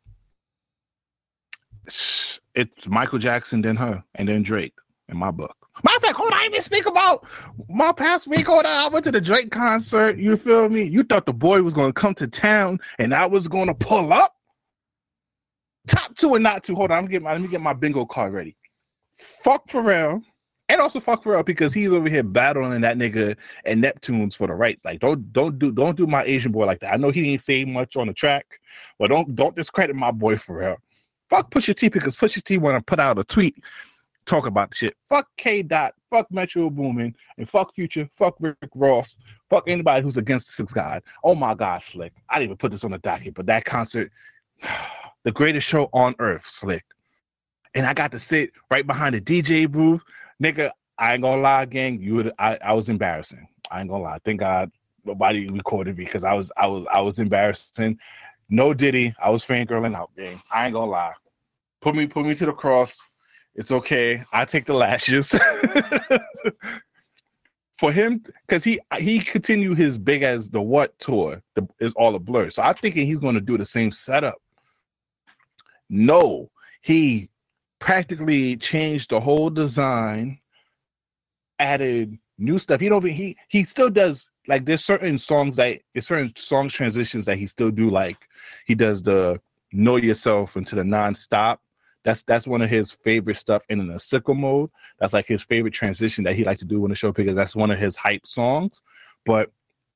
It's Michael Jackson, then her, and then Drake in my book. Matter of fact, hold on, I even speak about my past week. Hold on, I went to the Drake concert. You feel me? You thought the boy was going to come to town and I was going to pull up? Top two and not two. Hold on, I'm getting my, let me get my bingo card ready. Fuck Pharrell. And also fuck Pharrell because he's over here battling that nigga and Neptunes for the rights. Like, don't don't do don't do my Asian boy like that. I know he didn't say much on the track, but don't don't discredit my boy Pharrell. Fuck Pusha T because Pusha T want to put out a tweet talk about the shit. Fuck K Dot, fuck Metro Boomin, and fuck Future, fuck Rick Ross, fuck anybody who's against the Six God. Oh my God, Slick. I didn't even put this on the docket, but that concert, the greatest show on earth, Slick. And I got to sit right behind the D J booth. Nigga, I ain't gonna lie, gang. You would I, I was embarrassing. I ain't gonna lie. Thank God nobody recorded me because I was I was I was embarrassing. No Diddy. I was fangirling out, gang. I ain't gonna lie. Put me put me to the cross. It's okay. I take the lashes. For him, because he he continued his big as the what tour the, is all a blur. So I'm thinking he's going to do the same setup. No, he practically changed the whole design, added new stuff. He don't. He he still does like there's certain songs that there's certain song transitions that he still do. Like he does the Know Yourself into the nonstop. That's that's one of his favorite stuff in the sickle mode. That's like his favorite transition that he like to do on the show because that's one of his hype songs. But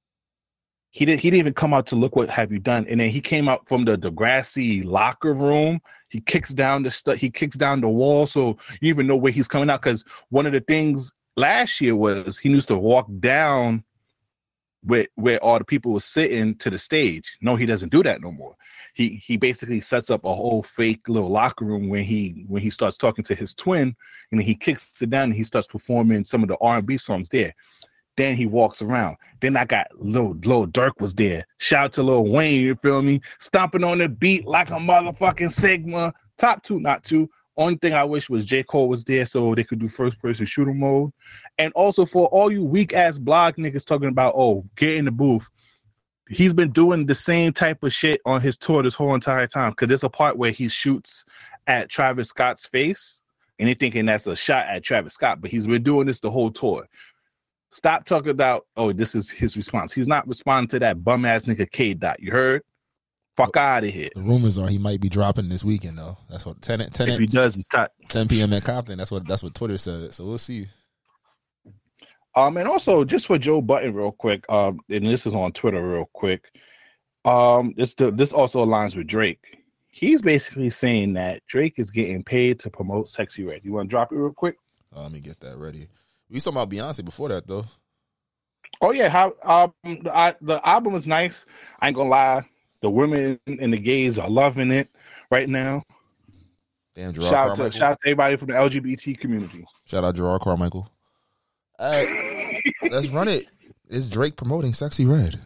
he didn't he didn't even come out to Look What Have You Done. And then he came out from the Degrassi locker room. He kicks down the stuff. He kicks down the wall, so you even know where he's coming out. Because one of the things last year was he used to walk down where where all the people were sitting to the stage. No, he doesn't do that no more. He he basically sets up a whole fake little locker room when he when he starts talking to his twin, and then he kicks it down and he starts performing some of the R and B songs there. Then he walks around. Then I got Lil Lil Durk was there. Shout out to Lil Wayne, you feel me? Stomping on the beat like a motherfucking Sigma. Top two, not two. Only thing I wish was J. Cole was there so they could do first person shooter mode. And also for all you weak ass blog niggas talking about, oh, get in the booth. He's been doing the same type of shit on his tour this whole entire time because there's a part where he shoots at Travis Scott's face and they're thinking that's a shot at Travis Scott, but he's been doing this the whole tour. Stop talking about, oh, this is his response. He's not responding to that bum ass nigga K Dot. You heard? Fuck out of here.
The rumors are he might be dropping this weekend though. That's what ten ten
if he does, it's top.
ten p.m. at Compton. That's what that's what Twitter said. So we'll see.
Um, and also just for Joe Budden, real quick. Um, and this is on Twitter, real quick. Um, this this also aligns with Drake. He's basically saying that Drake is getting paid to promote Sexy Red. You want to drop it real quick?
Uh, let me get that ready. We talking about Beyonce before that though.
Oh yeah, how um the, I, the album is nice. I ain't gonna lie, the women and the gays are loving it right now.
Damn, Gerard
shout
Carmichael.
out to shout out to everybody from the L G B T community.
Shout out Gerard Carmichael. All right, let's run it. It's Drake promoting Sexy Red.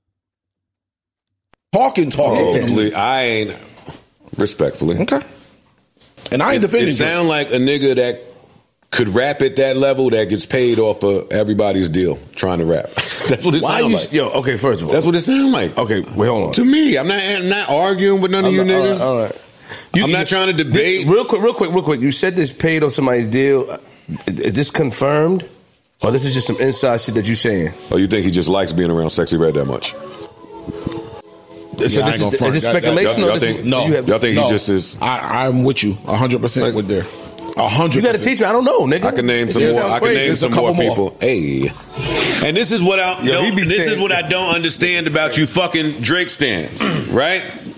Talking, talking.
Oh, please. I ain't respectfully.
Okay. And I ain't
it,
defending
it sound like a nigga that could rap at that level that gets paid off of everybody's deal trying to rap. That's what it
Why
sounds
you,
like.
Yo, okay, first of all.
That's what it sounds like.
Okay, wait, hold on.
To me, I'm not I'm not arguing with none of
I'm
you
not,
niggas.
All right. All right. You,
I'm
you,
not trying to debate.
This, real quick, real quick, real quick. You said this paid off somebody's deal. Is this confirmed? Or this is just some inside shit that you saying?
Oh, you think he just likes being around Sexy Red that much?
So
Yeah,
this is, is this speculation?
Y'all,
or
y'all
this,
think,
no,
you have, y'all think
no.
he just is?
I, I'm with you, one hundred percent
like,
with there. one hundred percent.
You
got to teach me. I don't know, nigga.
I can name some more. I can name some more people. More. Hey, and this is what I
Yo,
don't, this
saying,
is what I don't understand about you fucking Drake stands, right?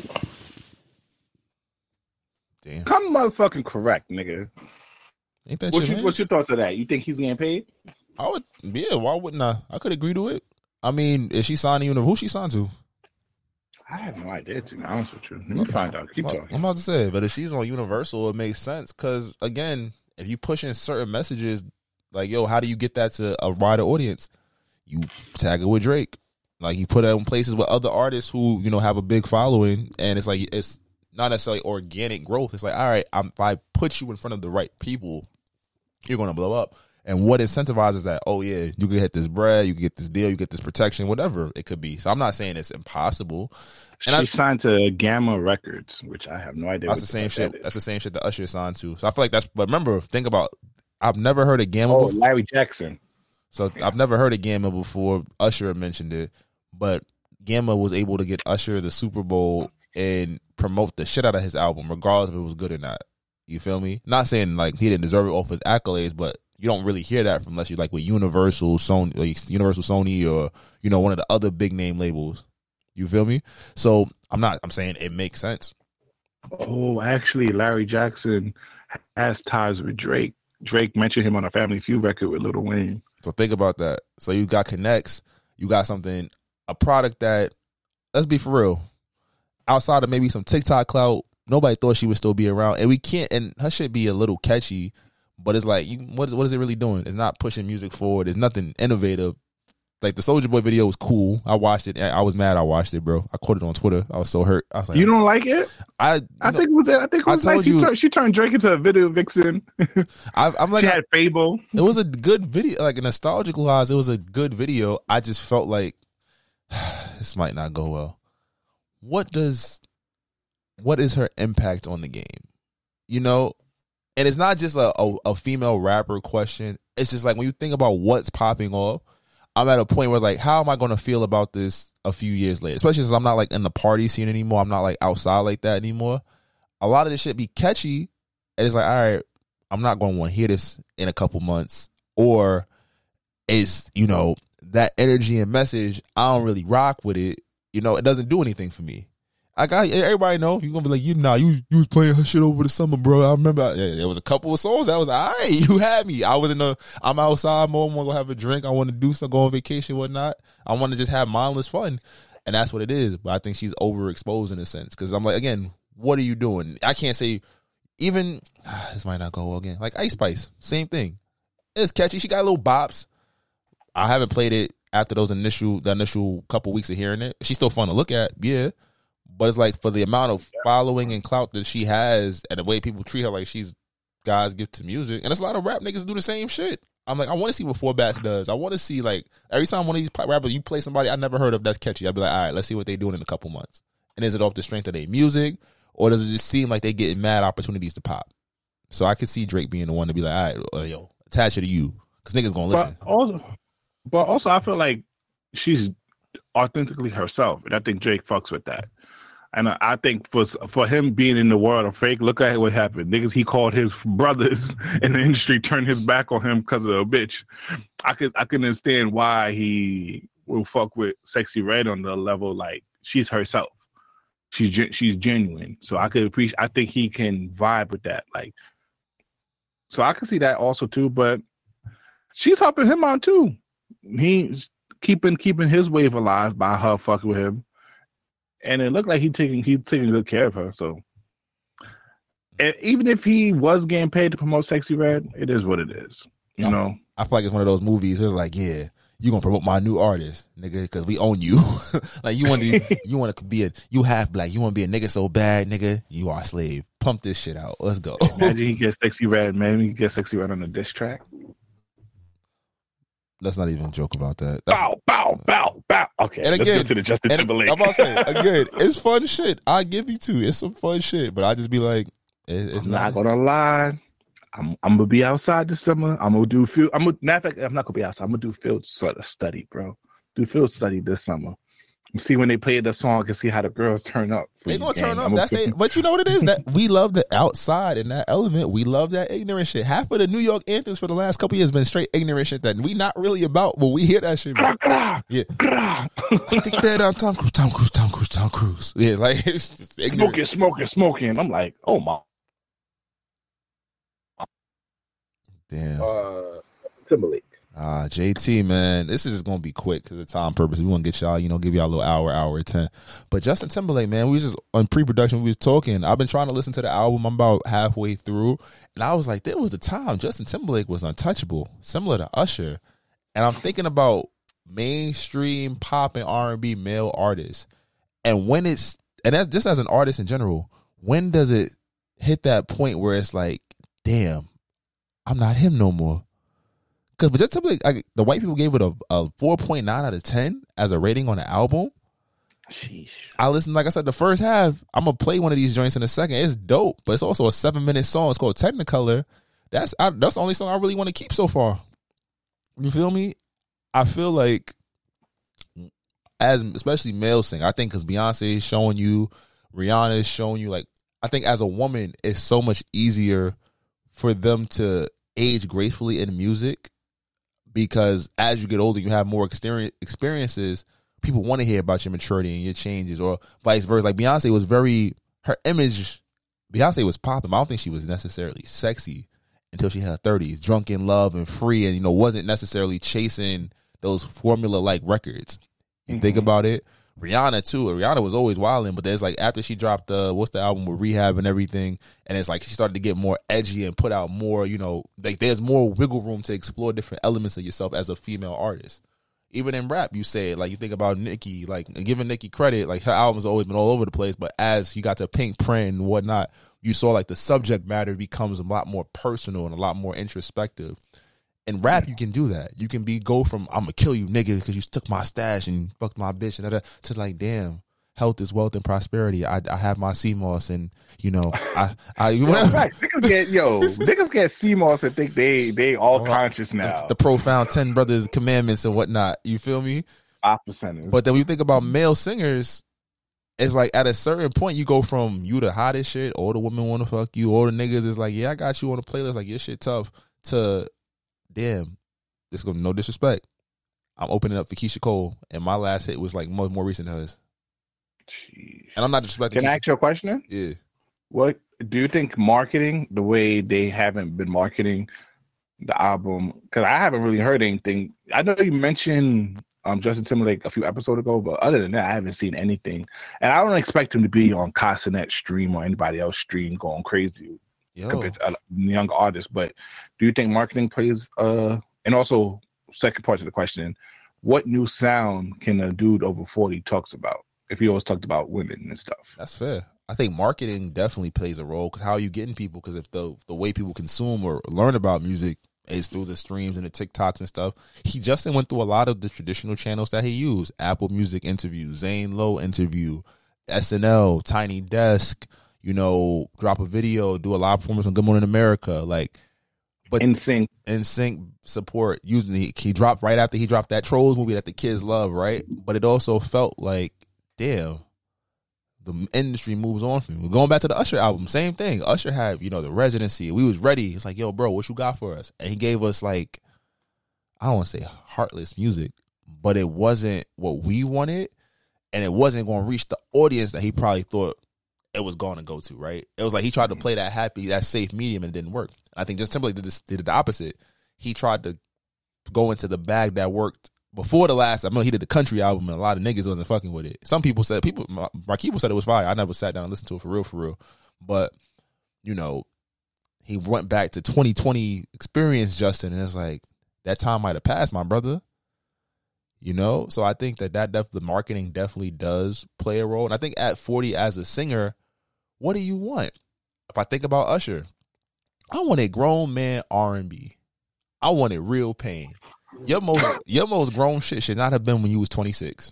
Damn. Come motherfucking correct, nigga.
Ain't that
what
your
you, what's your thoughts of that? You think he's getting paid?
I would, yeah. Why wouldn't I? I could agree to it. I mean, is she signed to Universal? Who she signed to?
I have no idea, to be honest with you. Let me find out. Keep
I'm,
talking.
I'm about to say, but if she's on Universal, it makes sense because again, if you push in certain messages, like, yo, how do you get that to a wider audience? You tag it with Drake. Like, you put it in places with other artists who, you know, have a big following, and it's like, it's not necessarily organic growth. It's like, all right, I'm, if I put you in front of the right people, you're going to blow up. And what incentivizes that? Oh, yeah, you can hit this bread, you can get this deal, you get this protection, whatever it could be. So I'm not saying it's impossible. And
she
I,
signed to Gamma Records, which I have no idea.
That's
what
the same shit.
That
that's the same shit that Usher signed to. So I feel like that's, but remember, think about, I've never heard of Gamma
oh,
before.
Larry Jackson.
So yeah. I've never heard of Gamma before. Usher mentioned it, but Gamma was able to get Usher the Super Bowl and promote the shit out of his album, regardless if it was good or not. You feel me? Not saying like he didn't deserve it off his accolades, but you don't really hear that unless you're like with Universal, Sony, like Universal, Sony, or you know one of the other big name labels. You feel me? So I'm not. I'm saying it makes sense.
Oh, actually, Larry Jackson has ties with Drake. Drake mentioned him on a Family Feud record with Lil Wayne.
So think about that. So you got connects. You got something, a product that, let's be for real, outside of maybe some TikTok clout, nobody thought she would still be around. And we can't, and her shit be a little catchy, but it's like, you, what, is, what is it really doing? It's not pushing music forward. It's nothing innovative. Like the Soulja Boy video was cool. I watched it. I was mad I watched it, bro. I quoted it on Twitter. I was so hurt. I was like,
you don't like it?
I
I
know,
think it was I think it was
I
nice.
you,
Turned, she turned Drake into a video vixen.
I, I'm like,
she had Fable.
It was a good video. Like nostalgic wise, it was a good video. I just felt like this might not go well. What does what is her impact on the game? You know, and it's not just a, a, a female rapper question. It's just like when you think about what's popping off, I'm at a point where it's like, how am I going to feel about this a few years later? Especially since I'm not like in the party scene anymore. I'm not like outside like that anymore. A lot of this shit be catchy, and it's like, all right, I'm not going to want to hear this in a couple months. Or it's, you know, that energy and message, I don't really rock with it. You know, it doesn't do anything for me. I got everybody know you're gonna be like, you nah, you you was playing her shit over the summer, bro. I remember yeah, there was a couple of songs that was all right. You had me. I was in the I'm outside more, I want to go have a drink. I want to do some, go on vacation, whatnot. I want to just have mindless fun, and that's what it is. But I think she's overexposed in a sense because I'm like, again, what are you doing? I can't say even ah, this might not go well again. Like Ice Spice, same thing. It's catchy. She got little bops. I haven't played it after those initial the initial couple weeks of hearing it. She's still fun to look at, yeah. But it's like for the amount of following and clout that she has and the way people treat her like she's God's gift to music. And there's a lot of rap niggas do the same shit. I'm like, I want to see what Four Bats does. I want to see, like, every time one of these rappers, you play somebody I never heard of that's catchy, I'd be like, all right, let's see what they doing in a couple months. And is it off the strength of their music, or does it just seem like they getting mad opportunities to pop? So I could see Drake being the one to be like, all right, well, yo, attach it to you, because niggas going to listen.
But also, but also, I feel like she's authentically herself, and I think Drake fucks with that. And I think for for him being in the world of fake, look at what happened. Niggas, he called his brothers in the industry, turned his back on him because of a bitch. I could I can understand why he will fuck with Sexy Red on the level like she's herself. She's she's genuine. So I could appreciate. I think he can vibe with that. Like, so I can see that also too. But she's helping him out too. He's keeping keeping his wave alive by her fucking with him. And it looked like he taking he taking good care of her. So, and even if he was getting paid to promote Sexy Red, it is what it is. You
I,
know,
I feel like it's one of those movies. It's like, yeah, you gonna promote my new artist, nigga, because we own you. Like you want to, you want to be a, you half black. You want to be a nigga so bad, nigga. You are a slave. Pump this shit out. Let's go.
Imagine he gets Sexy Red. Man, he gets Sexy Red on a diss track.
Let's not even joke about that. That's,
bow, bow, bow, bow. Okay,
and again,
let's go to the Justin Timberlake.
I'm about to say, again, it's fun shit. I give you two. It's some fun shit, but I just be like, it, it's
I'm
not,
not gonna lie. I'm I'm gonna be outside this summer. I'm gonna do field. I'm gonna, matter of fact, I'm not gonna be outside. I'm gonna do field study, bro. Do field study this summer. See when they play the song and see how the girls turn up.
They gonna turn up. That's they, but you know what it is? That we love the outside and that element. We love that ignorant shit. Half of the New York anthems for the last couple years been straight ignorant shit that we not really about, but we hear that shit. Yeah. I think that um, Tom Cruise, Tom Cruise, Tom Cruise, Tom Cruise. Yeah, like it's just ignorant.
Smoking, smoking, smoking. I'm like, oh my.
Damn.
Uh, Timberlake.
Ah, J T, man, this is just gonna be quick because of time purpose. We want to get y'all, you know, give y'all a little hour, hour ten. But Justin Timberlake, man, we was just on pre-production. We was talking. I've been trying to listen to the album. I'm about halfway through, and I was like, there was a time Justin Timberlake was untouchable, similar to Usher. And I'm thinking about mainstream pop and R and B male artists, and when it's and that's just as an artist in general. When does it hit that point where it's like, damn, I'm not him no more? Because but just Timberlake, like, the white people gave it a, a four point nine out of ten as a rating on the album.
Sheesh.
I listened, like I said, the first half. I'm gonna play one of these joints in a second. It's dope, but it's also a seven minute song. It's called Technicolor. That's I, that's the only song I really want to keep so far. You feel me? I feel like, as especially male sing, I think because Beyonce is showing you, Rihanna is showing you. Like, I think as a woman, it's so much easier for them to age gracefully in music. Because as you get older, you have more experience, experiences. People want to hear about your maturity and your changes, or vice versa. Like Beyonce was very, her image, Beyonce was popping. I don't think she was necessarily sexy until she had her thirties, drunk in love and free, and you know wasn't necessarily chasing those formula like records. You mm-hmm. think about it. Rihanna too. Rihanna was always wilding, but there's like after she dropped the what's the album with Rehab and everything, and it's like she started to get more edgy and put out more, you know, like there's more wiggle room to explore different elements of yourself as a female artist. Even in rap, you say it, like you think about Nicki, like giving Nicki credit, like her albums always been all over the place, but as you got to Pink Print and whatnot, you saw like the subject matter becomes a lot more personal and a lot more introspective. In rap, you can do that. You can be go from I'm gonna kill you, nigga, because you took my stash and fucked my bitch, and that, to like, damn, health is wealth and prosperity. I, I have my C M O S, and you know, I, I
yo, right. niggas get yo, niggas get C M O S and think they they all well, conscious now.
The, the profound ten brothers commandments and whatnot. You feel me?
Five percenters.
But then when you think about male singers, it's like at a certain point you go from you the hottest shit, all the women want to fuck you, all the niggas is like, yeah, I got you on the playlist, like your shit tough, to damn, this is gonna no disrespect. I'm opening up for Keisha Cole, and my last hit was like more, more recent than hers.
Jeez.
And I'm not disrespecting.
Can
Keisha.
I ask you a question?
Yeah.
What do you think marketing, the way they haven't been marketing the album? Because I haven't really heard anything. I know you mentioned um, Justin Timberlake a few episodes ago, but other than that, I haven't seen anything. And I don't expect him to be on Castanet stream or anybody else stream going crazy.
Yo.
Compared to other young artists, but do you think marketing plays uh and also second part of the question, what new sound can a dude over forty talks about if he always talked about women and stuff?
That's fair. I think marketing definitely plays a role, because how are you getting people? Because if the the way people consume or learn about music is through the streams and the TikToks and stuff, he Justin went through a lot of the traditional channels that he used: Apple Music interview, Zane Lowe interview, S N L, Tiny Desk. You know, drop a video, do a live performance on Good Morning America, like, but
N Sync,
N Sync support using the, he dropped right after he dropped that Trolls movie that the kids love, right? But it also felt like, damn, the industry moves on from me. Going back to the Usher album, same thing. Usher had, you know, the residency. We was ready. It's like, yo, bro, what you got for us? And he gave us like, I don't want to say heartless music, but it wasn't what we wanted, and it wasn't going to reach the audience that he probably thought it was going to go to, right? It was like he tried to play that happy, that safe medium, and it didn't work. I think Justin Timberlake did, this, did the opposite. He tried to go into the bag that worked before the last. I mean, he did the country album, and a lot of niggas wasn't fucking with it. Some people said, people, my people said it was fire. I never sat down and listened to it for real, for real. But, you know, he went back to twenty twenty experience Justin, and it's like, that time might have passed, my brother. You know? So I think that, that def- the marketing definitely does play a role. And I think at forty as a singer, what do you want? If I think about Usher, I want a grown man R and B. I wanted real pain. Your most your most grown shit should not have been when you was twenty-six.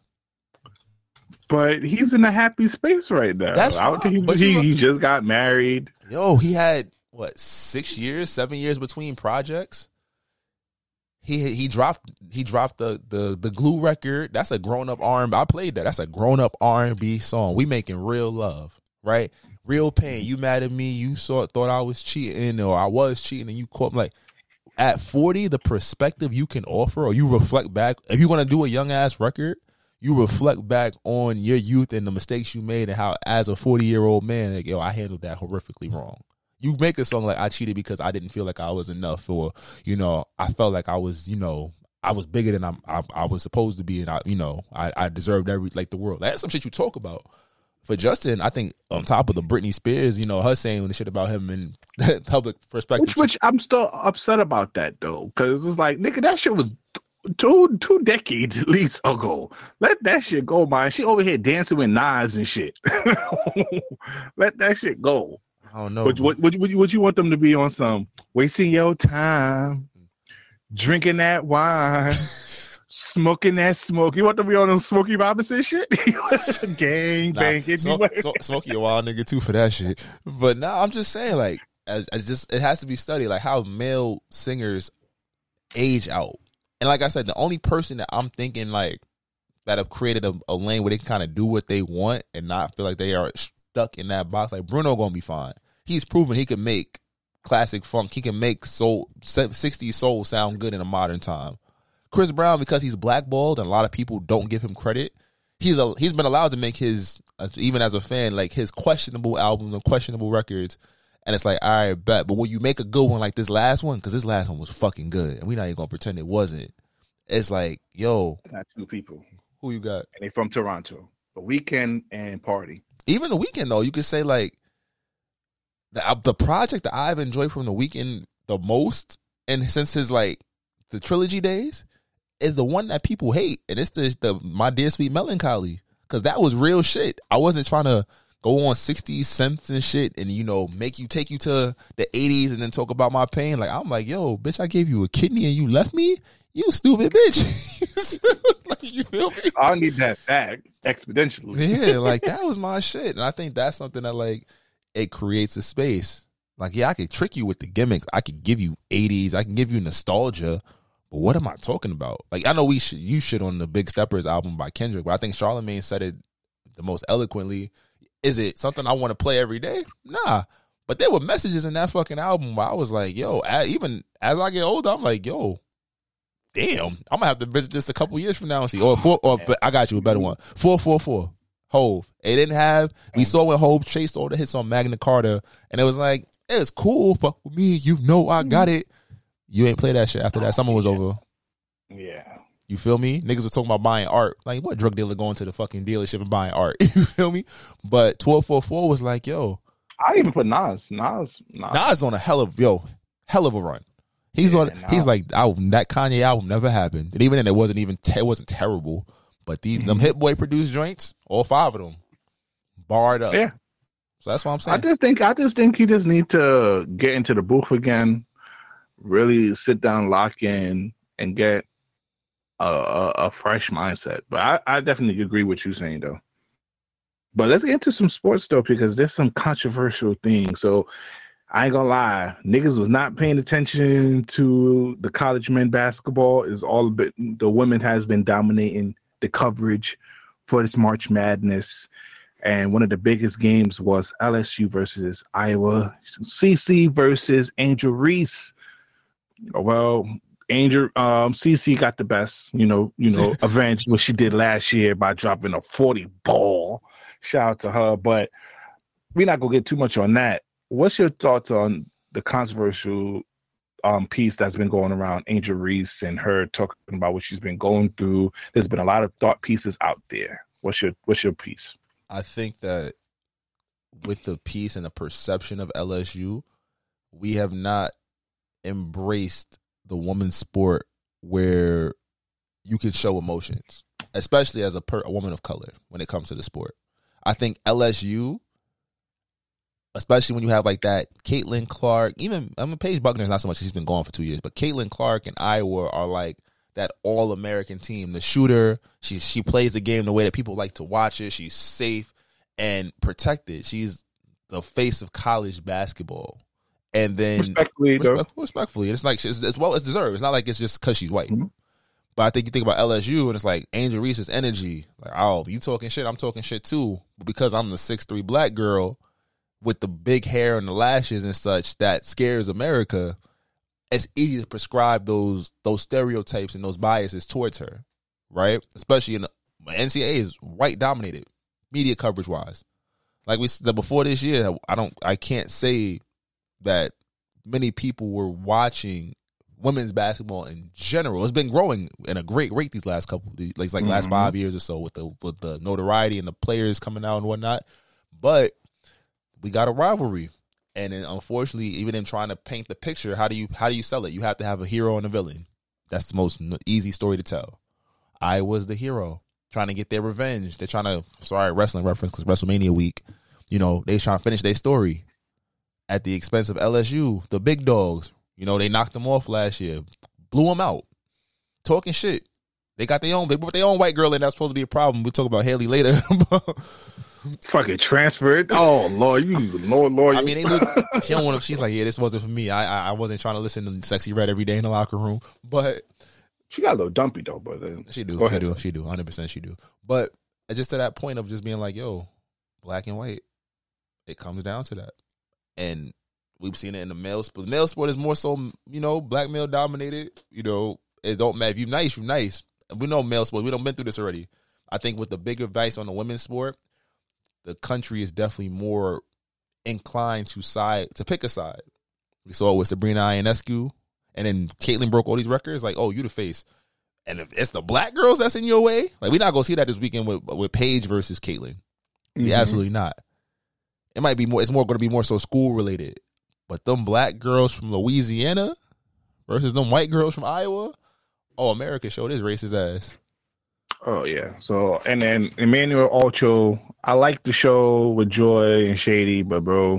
But he's in a happy space right now.
That's
I don't
fine,
think
but
he,
you-
he, he just got married.
Yo, he had what, six years, seven years between projects. He he dropped he dropped the the the Glue record. That's a grown up R and B. I played that. That's a grown up R and B song. We making real love, right? Real pain. You mad at me? You saw thought I was cheating, or I was cheating, and you caught me. Like, at forty, the perspective you can offer, or you reflect back. If you're gonna do a young ass record, you reflect back on your youth and the mistakes you made, and how as a forty year old man, like, yo, I handled that horrifically wrong. you make a song like I cheated because I didn't feel like I was enough, or, you know, I felt like I was, you know, I was bigger than I'm, I, I was supposed to be, and I, you know, I, I deserved every, like the world. That's some shit you talk about. For Justin, I think on top of the Britney Spears, you know, her saying the shit about him in public perspective.
Which, which I'm still upset about that though, because it's like, nigga, that shit was two two decades at least ago. Let that shit go, man. She over here dancing with knives and shit. Let that shit go.
I don't know.
What, what, what, what, what you want them to be on? Some wasting your time, drinking that wine, smoking that smoke. You want them to be on them Smokey Robinson shit? Gang
nah,
banging.
Smoke, smoke, Smokey a wild nigga too for that shit. But now nah, I'm just saying, like, as, as just it has to be studied, like how male singers age out. And like I said, the only person that I'm thinking like that have created a, a lane where they can kind of do what they want and not feel like they are stuck in that box, like Bruno gonna be fine. He's proven he can make classic funk. He can make soul, sixties soul sound good in a modern time. Chris Brown, because he's blackballed and a lot of people don't give him credit, he's a, he's been allowed to make his, even as a fan, like his questionable albums and questionable records. And it's like, all right, bet. But when you make a good one like this last one, because this last one was fucking good, and we're not even going to pretend it wasn't. It's like, yo.
I got two people.
Who you got?
And they from Toronto. The Weeknd and Party.
Even The Weeknd, though, you could say, like, the, the project that I've enjoyed from The Weeknd the most, and since his, like, the trilogy days, is the one that people hate. And it's the, the My Dear Sweet Melancholy. Because that was real shit. I wasn't trying to go on sixties synths and shit and, you know, make you take you to the eighties and then talk about my pain. Like, I'm like, yo, bitch, I gave you a kidney and you left me? You stupid bitch. Like, you feel me?
I need that back exponentially.
Yeah, like, that was my shit. And I think that's something that, like, it creates a space. Like, yeah, I could trick you with the gimmicks. I could give you eighties. I can give you nostalgia. But what am I talking about? Like, I know we should, you shit on the Big Steppers album by Kendrick, but I think Charlamagne said it the most eloquently. Is it something I want to play every day? Nah. But there were messages in that fucking album where I was like, yo, even as I get older, I'm like, yo, damn, I'm going to have to visit this a couple years from now and see. Or, four, or I got you a better one. four four four. Hove. It didn't have, we saw when Hove chased all the hits on Magna Carta, and it was like, it's cool, fuck with me, you know I got it. You ain't play that shit after that. Summer was over.
Yeah.
You feel me? Niggas was talking about buying art. Like, what drug dealer going to the fucking dealership and buying art? You feel me? But twelve forty-four was like, yo.
I even put Nas. Nas. Nas,
Nas on a hell of, yo, hell of a run. He's yeah, on, nah. he's like, album, that Kanye album never happened. And even then, it wasn't even, te- it wasn't terrible. But these, mm-hmm. them Hit Boy produced joints, all five of them, barred up.
Yeah.
So that's what I'm saying.
I just think, I just think he just need to get into the booth again, really sit down, lock in, and get A, a, a fresh mindset. But I, I definitely agree with you saying though. But let's get into some sports though, because there's some controversial things. So I ain't gonna lie, niggas was not paying attention to the college men basketball. Is all a bit, the women has been dominating the coverage for this March Madness. And one of the biggest games was L S U versus Iowa, C C versus Angel Reese. Well, Angel, um, C C got the best, you know, you know, avenged what she did last year by dropping a forty ball. Shout out to her, but we're not gonna get too much on that. What's your thoughts on the controversial um piece that's been going around Angel Reese and her talking about what she's been going through? There's been a lot of thought pieces out there. What's your what's your piece?
I think that with the piece and the perception of L S U, we have not embraced the woman's sport where you can show emotions, especially as a, per, a woman of color when it comes to the sport. I think L S U, especially when you have like that Caitlin Clark, even I mean Paige Buckner's not so much, she's been gone for two years, but Caitlin Clark and Iowa are like that all-American team. The shooter, she she plays the game the way that people like to watch it. She's safe and protected. She's the face of college basketball. And then
respectfully,
respect, respectfully, it's like it's, it's well, it's deserved. It's not like it's just because she's white.
Mm-hmm.
But I think you think about L S U, and it's like Angel Reese's energy. Like, oh, you talking shit, I'm talking shit too. But because I'm the six three black girl with the big hair and the lashes and such that scares America, it's easy to prescribe those those stereotypes and those biases towards her, right? Especially in the N C double A is white dominated, media coverage wise. Like we said before this year, I don't, I can't say that many people were watching women's basketball in general. It's been growing in a great rate these last couple, like like mm-hmm. last five years or so, with the with the notoriety and the players coming out and whatnot. But we got a rivalry, and then unfortunately, even in trying to paint the picture, how do you how do you sell it? You have to have a hero and a villain. That's the most easy story to tell. I was the hero trying to get their revenge. They're trying to, sorry, wrestling reference because WrestleMania week, you know, they trying to finish their story at the expense of L S U, the big dogs. You know, they knocked them off last year, blew them out, talking shit. They got their own, they put their own white girl in. That's supposed to be a problem. We'll talk about Haley later.
Fucking transferred. Oh Lord, you Lord, Lord.
I mean, they lose, she don't want to. She's like, yeah, this wasn't for me. I, I, I wasn't trying to listen to Sexy Red every day in the locker room. But
she got a little dumpy though. But then,
she do, she do, she do, hundred percent, she do. But just to that point of just being like, yo, black and white, it comes down to that, and we've seen it in the male sport. The male sport is more so, you know, black male dominated. You know, it don't matter if you nice, you nice. We know male sport. We don't been through this already. I think with the bigger advice on the women's sport, the country is definitely more inclined to side to pick a side. We saw it with Sabrina Ionescu, and then Caitlyn broke all these records. Like, oh, you the face, and if it's the black girls that's in your way, like we're not gonna see that this weekend with with Paige versus Caitlyn. Mm-hmm. Yeah, absolutely not. It might be more. It's more going to be more so school related. But them black girls from Louisiana versus them white girls from Iowa, oh, America showed his racist ass.
Oh, yeah. So, and then Emmanuel Ocho, I like the show with Joy and Shady, but, bro,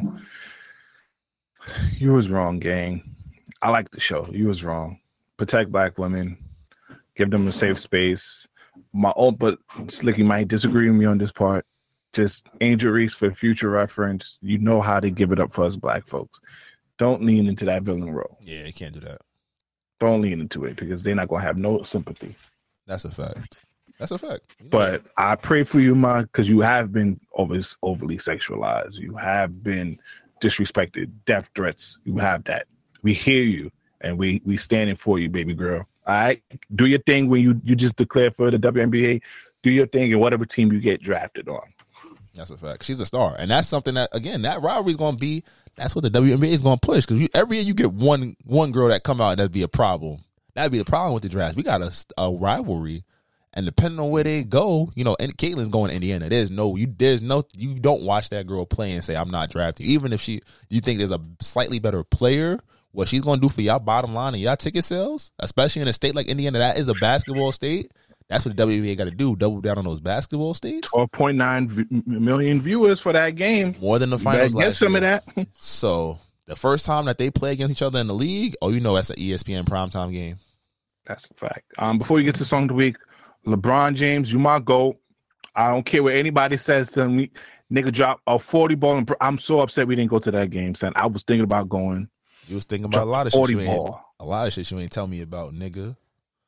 you was wrong, gang. I like the show. You was wrong. Protect black women. Give them a safe space. My own, but Slicky might disagree with me on this part. Just injuries for future reference. You know how to give it up for us black folks. Don't lean into that villain role.
Yeah, you can't do that.
Don't lean into it because they're not going to have no sympathy.
That's a fact. That's a fact. You know
but
that.
I pray for you, Ma, because you have been over, overly sexualized. You have been disrespected, death threats. You have that. We hear you, and we we standing for you, baby girl. All right? Do your thing when you, you just declare for the W N B A. Do your thing in whatever team you get drafted on.
That's a fact. She's a star. And that's something that, again, that rivalry is going to be, that's what the W N B A is going to push. Because every year you get one one girl that come out, and that'd be a problem. That'd be the problem with the draft. We got a, a rivalry. And depending on where they go, you know, and Caitlyn's going to Indiana. There's no, you, there's no, you don't watch that girl play and say, I'm not drafting. Even if she, you think there's a slightly better player, what she's going to do for y'all bottom line and y'all ticket sales, especially in a state like Indiana, that is a basketball state. That's what the W N B A got to do, double down on those basketball states.
twelve point nine v- million viewers for that game.
More than the finals
last year. Get some of that.
So, the first time that they play against each other in the league, oh, you know that's an E S P N primetime game.
That's a fact. Um, before we get to Song of the Week, LeBron James, you my GOAT. I don't care what anybody says to me. Nigga drop a forty ball. And I'm so upset we didn't go to that game, son. I was thinking about going.
You was thinking about a lot of shit you ain't, a lot of shit you ain't tell me about, nigga.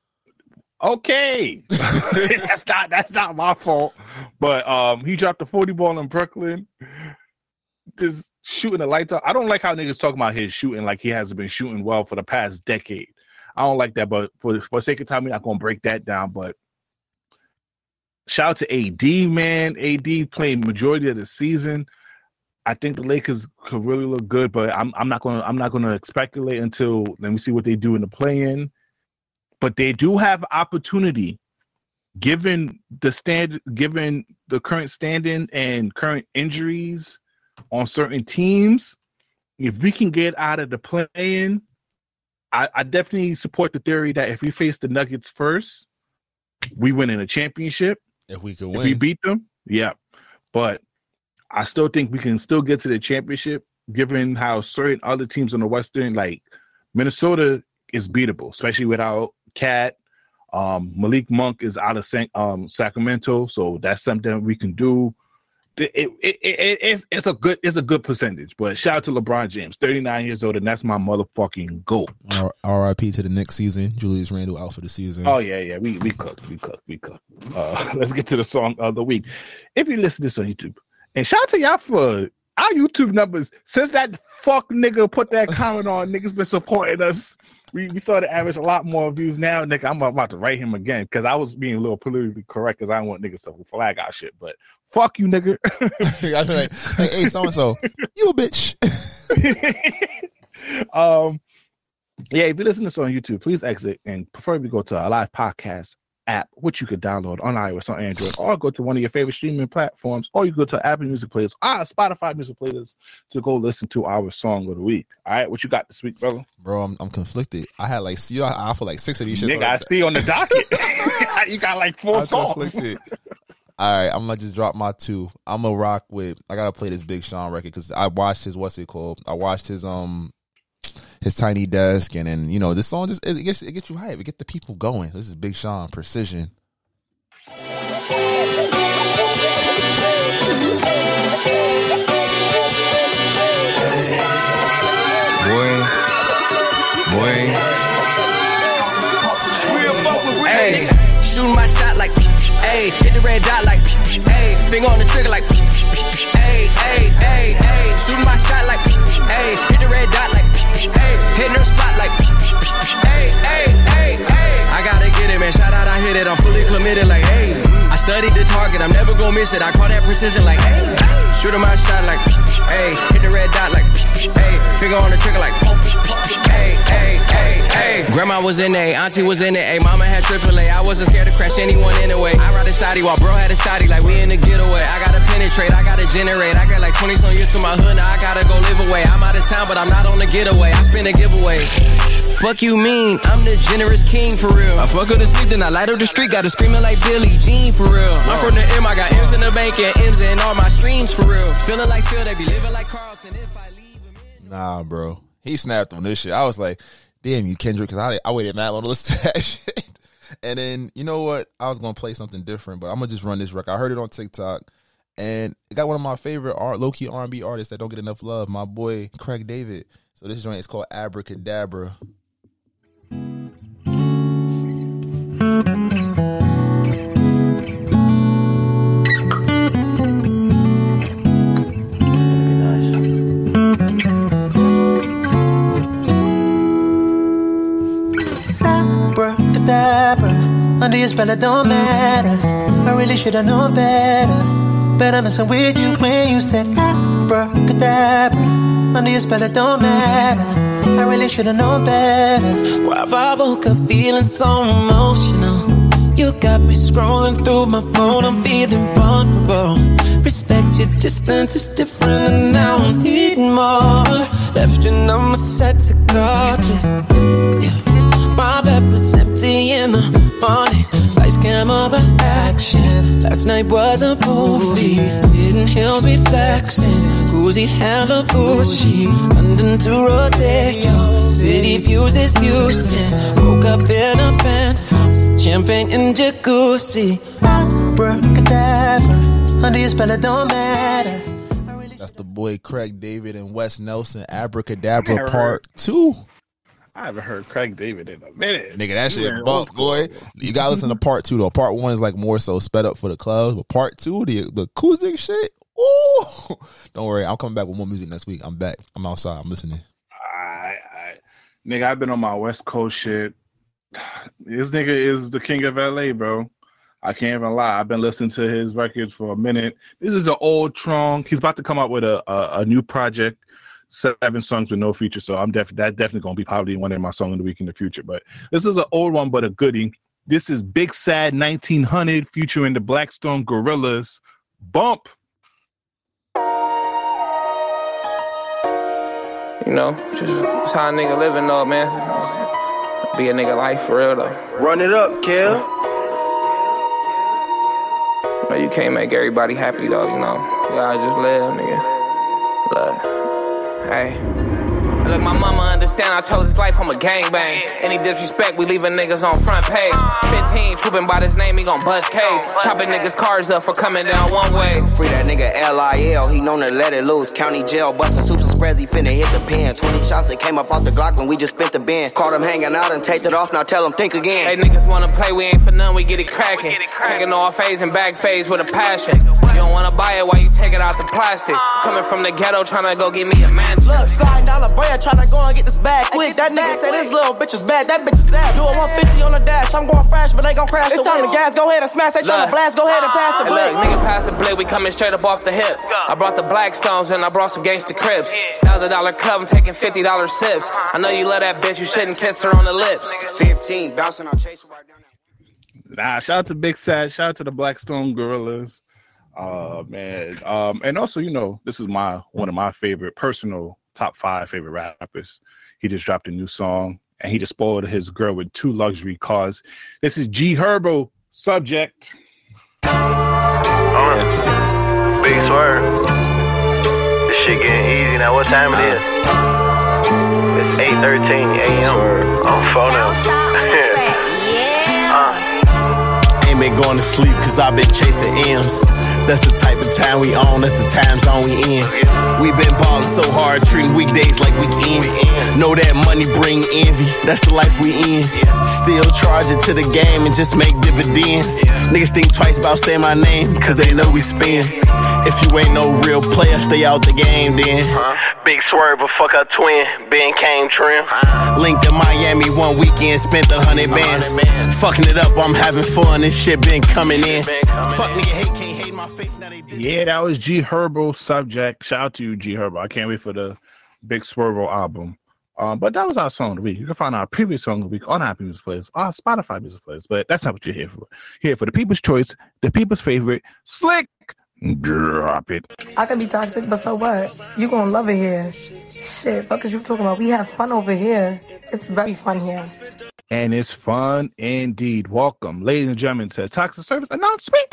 Okay. that's not that's not my fault. But um he dropped a forty ball in Brooklyn. Just shooting the lights out. I don't like how niggas talk about his shooting like he hasn't been shooting well for the past decade. I don't like that, but for for the sake of time, we're not gonna break that down. But shout out to A D, man. A D playing majority of the season. I think the Lakers could really look good, but I'm I'm not gonna I'm not gonna speculate until let me see what they do in the play-in. But they do have opportunity, given the stand, given the current standing and current injuries on certain teams. If we can get out of the play-in, I, I definitely support the theory that if we face the Nuggets first, we win in a championship.
If we could
win,
if
we beat them, yeah. But I still think we can still get to the championship, given how certain other teams on the Western, like Minnesota, is beatable, especially without Cat. Um, Malik Monk is out of San, um, Sacramento, so that's something we can do. It, it, it, it, it's, it's a good it's a good percentage, but shout out to LeBron James, thirty-nine years old, and that's my motherfucking GOAT.
R I P to the next season. Julius Randle out for the season.
Oh yeah, yeah, we we cooked, we cooked, we cooked. Uh, let's get to the song of the week. If you listen to this on YouTube, and shout out to y'all for our YouTube numbers, since that fuck nigga put that comment on, niggas been supporting us. We we started to average a lot more views now, nigga. I'm about to write him again because I was being a little politically correct because I don't want niggas to flag our shit. But fuck you, nigga.
I be like, hey, hey, so and so, you a bitch.
um, yeah. If you listen to this on YouTube, please exit and preferably go to a live podcast app, which you could download on iOS or Android, or go to one of your favorite streaming platforms, or you go to Apple Music Players, or Spotify Music Players to go listen to our song of the week. All right, what you got this week, brother?
Bro, I'm, I'm conflicted. I had like, see, I, I feel like six of these shits.
Nigga, I see on the docket. You got like four
I'm
songs.
Conflicted. All right, I'm gonna just drop my two. I'm gonna rock with. I gotta play this Big Sean record because I watched his what's it called? I watched his um. his Tiny Desk, and then you know this song just it gets it gets you hype, it get the people going. This is Big Sean, Precision.
Boy, boy, hey, shooting my shot like, hey, hit the red dot like, hey, finger on the trigger like, hey, hey, hey, hey, shooting my shot like, hey, hit the red dot like. Hey, hitting her spot like, hey, hey, hey, hey. I gotta get it, man. Shout out, I hit it. I'm fully committed, like, hey. I studied the target, I'm never gonna miss it. I call that precision, like, hey. Shooting my shot, like, hey. Hit the red dot, like, hey. Finger on the trigger, like, hey, hey, hey, hey. Grandma was in A, auntie was in it, A. Mama had triple A. I wasn't scared to crash anyone anyway. I ride a shotty while bro had a shotty, like, we in the getaway. I gotta penetrate, I gotta generate. I got like twenty some years to my hood, now I gotta go live away. I'm out of town, but I'm not on the getaway. I spin a giveaway. Fuck you mean, I'm the generous king for real. I fuck her to sleep, then I light up the street. Got her screaming like Billie Jean for real. I'm from the M, I got M's in the bank and M's in all my streams for real. Feeling like Phil, they be living like Carlson if I leave him in.
Nah, bro. He snapped on this shit. I was like, damn you, Kendrick, because I, I waited mad long to listen to that shit. And then, you know what? I was going to play something different, but I'm going to just run this record. I heard it on TikTok, and it got one of my favorite art, low-key R and B artists that don't get enough love, my boy Craig David. So this joint is called Abracadabra.
Under your spell, it don't matter. I really should've known better. But I'm messing with you when you said abracadabra. Under your spell, it don't matter. I really should've known better.
Well, I woke up feeling so emotional. You got me scrolling through my phone. I'm feeling vulnerable. Respect your distance, it's different, and I don't need more. Left your number set to guard it. Yeah. My bed was empty in the morning. Lights, camera, action. Last night was a movie. Hidden hills reflexing. Cozy Halabushi. London to Rodeo. City views is fusing. Woke up in a penthouse. Champagne and jacuzzi.
Abracadabra. Under your spell, it don't matter.
That's the boy Craig David and Wes Nelson. Abracadabra Part two.
I haven't heard Craig David in a minute.
Nigga, that shit bump, boy. You gotta listen to part two, though. Part one is like more so sped up for the clubs, but part two, the, the acoustic shit, ooh. Don't worry, I'm coming back with more music next week. I'm back. I'm outside. I'm listening.
Alright, alright. Nigga, I've been on my West Coast shit. This nigga is the king of L A, bro. I can't even lie. I've been listening to his records for a minute. This is an old trunk. He's about to come out with a, a, a new project. Seven songs with no feature, so I'm definitely that definitely gonna be probably one of my songs of the week in the future. But this is an old one, but a goodie. This is Big Sad nineteen hundred featuring the Blackstone Gorillas. Bump.
You know, just that's how a nigga living though, man. Just be a nigga life for real though.
Run it up, Kel.
You know, you can't make everybody happy though. You know, you gotta just live, nigga. Look. Hey, Look, my mama understand I chose this life, I'm a gangbang. Any disrespect, we leaving niggas on front page. fifteen, trooping by this name, he gon' bust case. Chopping niggas' cars up for coming down one way.
Free that nigga L I L, he known to let it loose. County jail, busting soups and spreads, he finna hit the pen. twenty shots that came up off the Glock when we just spent the bin. Caught him hanging out and taped it off, now tell him think again.
Hey, niggas wanna play, we ain't for none, we get it cracking. Taking all phase and back phase with a passion. You don't wanna buy it while you take it out the plastic. Coming from the ghetto, tryna go get me a mansion.
Look, five dollar bread, tryna go and get this bag quick. That nigga said this little bitch is bad, that bitch is sad. Do a one fifty on the dash, I'm going fresh, but they gon' crash. It's time to gas, go ahead and smash. They tryna blast, go ahead and pass the blade.
Look, nigga pass the blade, we coming straight up off the hip. I brought the Blackstones and I brought some gangsta Crips. Thousand dollar cup, I'm taking fifty dollar sips. I know you love that bitch, you shouldn't kiss her on the lips.
fifteen, bouncing on chase right down there.
Nah, shout out to Big Sad, shout out to the Blackstone Gorillas. Uh man. Um, and also, you know, this is my one of my favorite personal top five favorite rappers. He just dropped a new song and he just spoiled his girl with two luxury cars. This is G Herbo, Subject.
Uh, big swerve. This shit getting easy now. What time it is? It's eight thirteen a.m. on phone now.
uh. Ain't been going to sleep cause I've been chasing M's. That's the type of time we on, that's the time zone we in. We been ballin' so hard, treating weekdays like weekends. Know that money bring envy, that's the life we in. Still charge it to the game and just make dividends. Niggas think twice about saying my name, cause they know we spin. If you ain't no real player, stay out the game then.
Big swerve, but fuck a twin, Ben came trim.
Linked to Miami one weekend, spent a hundred bands. Fucking it up, I'm having fun, this shit been coming in. Fuck nigga hate, can't hate my face, now they did.
Yeah, that was G Herbo, Subject. Shout out to you, G Herbo. I can't wait for the Big Swervo album. Um, but that was our song of the week. You can find our previous song of the week on our Music Plays, our Spotify Music Plays. But that's not what you're here for. You're here for the people's choice, the people's favorite, Slick. Drop it.
I can be toxic, but so what? You gonna love it here. Shit, fuck is you talking about? We have fun over here. It's very fun here.
And it's fun indeed. Welcome, ladies and gentlemen, to Toxic Service Announcement.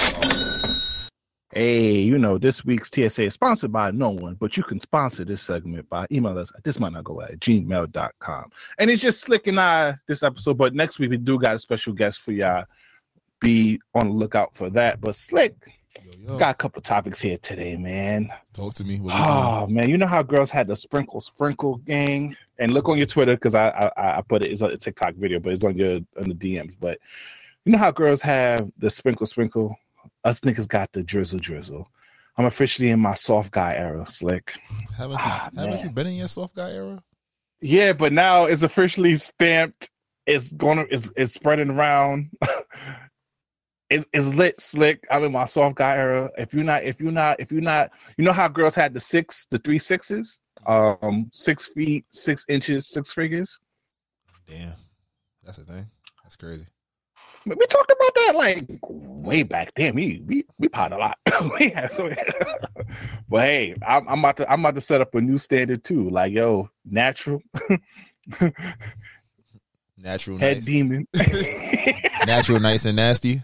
Hey, you know, this week's T S A is sponsored by no one, but you can sponsor this segment by email us at this might not go at gmail dot com. And it's just Slick and I this episode, but next week we do got a special guest for y'all. Be on the lookout for that. But Slick, yo, yo. Got a couple topics here today, man.
Talk to me. What
oh, man, you know how girls had the sprinkle sprinkle gang? And look on your Twitter, because I, I I put it, it's a TikTok video, but it's on your on the D Ms. But you know how girls have the sprinkle sprinkle? Us niggas got the drizzle drizzle. I'm officially in my soft guy era, Slick.
Haven't, ah, you, haven't you been in your soft guy era?
Yeah, but now it's officially stamped. It's gonna it's it's spreading around. It, it's lit, Slick. I'm in my soft guy era. If you're not, if you're not, if you're not, you know how girls had the six, the three sixes, um, six feet, six inches, six figures.
Damn, that's a thing. That's crazy.
We talked about that like way back. Damn, we we we potted a lot. we had so, but hey, I'm, I'm about to I'm about to set up a new standard too. Like, yo, natural,
natural,
head
nice.
demon,
natural, nice and nasty.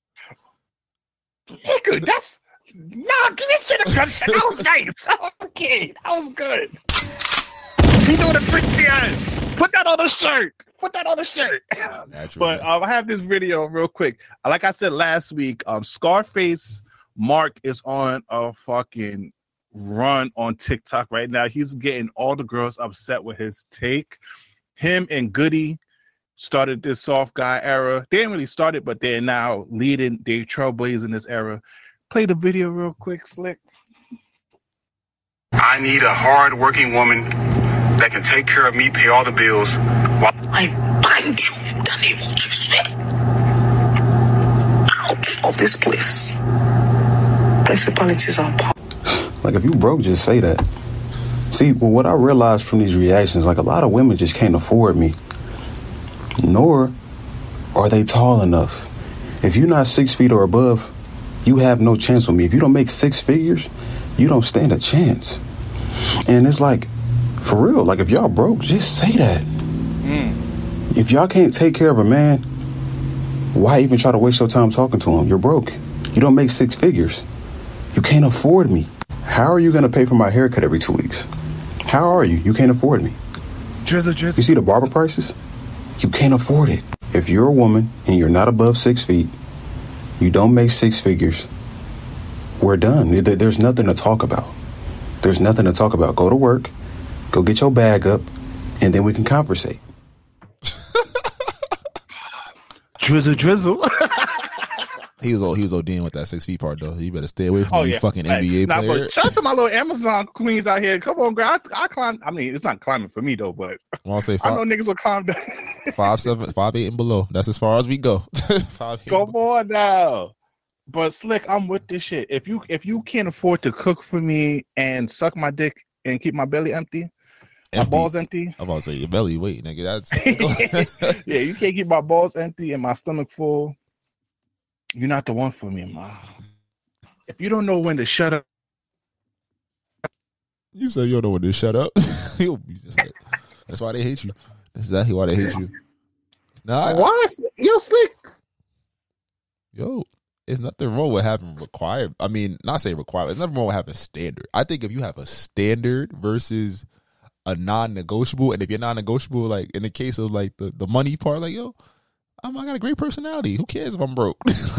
Nigga, that's nah. Give me shit. That was nice. Okay, that was good. He doing a freak dance. Put that on the shirt. Put that on the shirt. But um, I have this video real quick. Like I said last week, um, Scarface Mark is on a fucking run on TikTok right now. He's getting all the girls upset with his take. Him and Goody started this soft guy era. They didn't really start it, but they're now leading, they're trailblazing this era. Play the video real quick, Slick.
I need a hard-working woman that can take care of me, pay all the bills. While
I bind you in the name of Jesus. Out of this place. Principalities are power.
Like, if you broke, just say that. See, well, what I realized from these reactions, like, a lot of women just can't afford me. Nor are they tall enough. If you're not six feet or above, you have no chance with me. If you don't make six figures, you don't stand a chance. And it's like, for real, like, if y'all broke, just say that. Mm. If y'all can't take care of a man, why even try to waste your time talking to him? You're broke. You don't make six figures. You can't afford me. How are you going to pay for my haircut every two weeks? How are you? You can't afford me.
Drizzle, drizzle.
You see the barber prices? You can't afford it. If you're a woman and you're not above six feet, you don't make six figures, we're done. There's nothing to talk about. There's nothing to talk about. Go to work, go get your bag up, and then we can conversate.
Drizzle, drizzle.
He was all he was ODing with that six feet part though. You better stay away from
Oh
you
yeah,
fucking
Hey,
N B A
nah,
player.
but shout out to my little Amazon queens out here. Come on, girl. I, I climb. I mean, it's not climbing for me though, but
I'll say
I know
five,
niggas will climb down.
five seven, five eight and below. That's as far as we go. five, eight
Come on now. But Slick, I'm with this shit. If you if you can't afford to cook for me and suck my dick and keep my belly empty, my
Empty.
balls empty.
I'm about to say your belly. Wait, nigga, that's
Yeah, you can't keep my balls empty and my stomach full. You're not the one for me, ma. If you don't know when to shut up,
you said you don't know when to shut up. You'll be just like, that's why they hate you. That's exactly why they hate you. Nah, I-
why? Yo, Slick.
yo, it's nothing wrong with having required. I mean, not say required. There's nothing wrong with having standard. I think if you have a standard versus a non-negotiable, and if you're non-negotiable, like in the case of like the, the money part, like yo, I'm, I got a great personality. Who cares if I'm broke?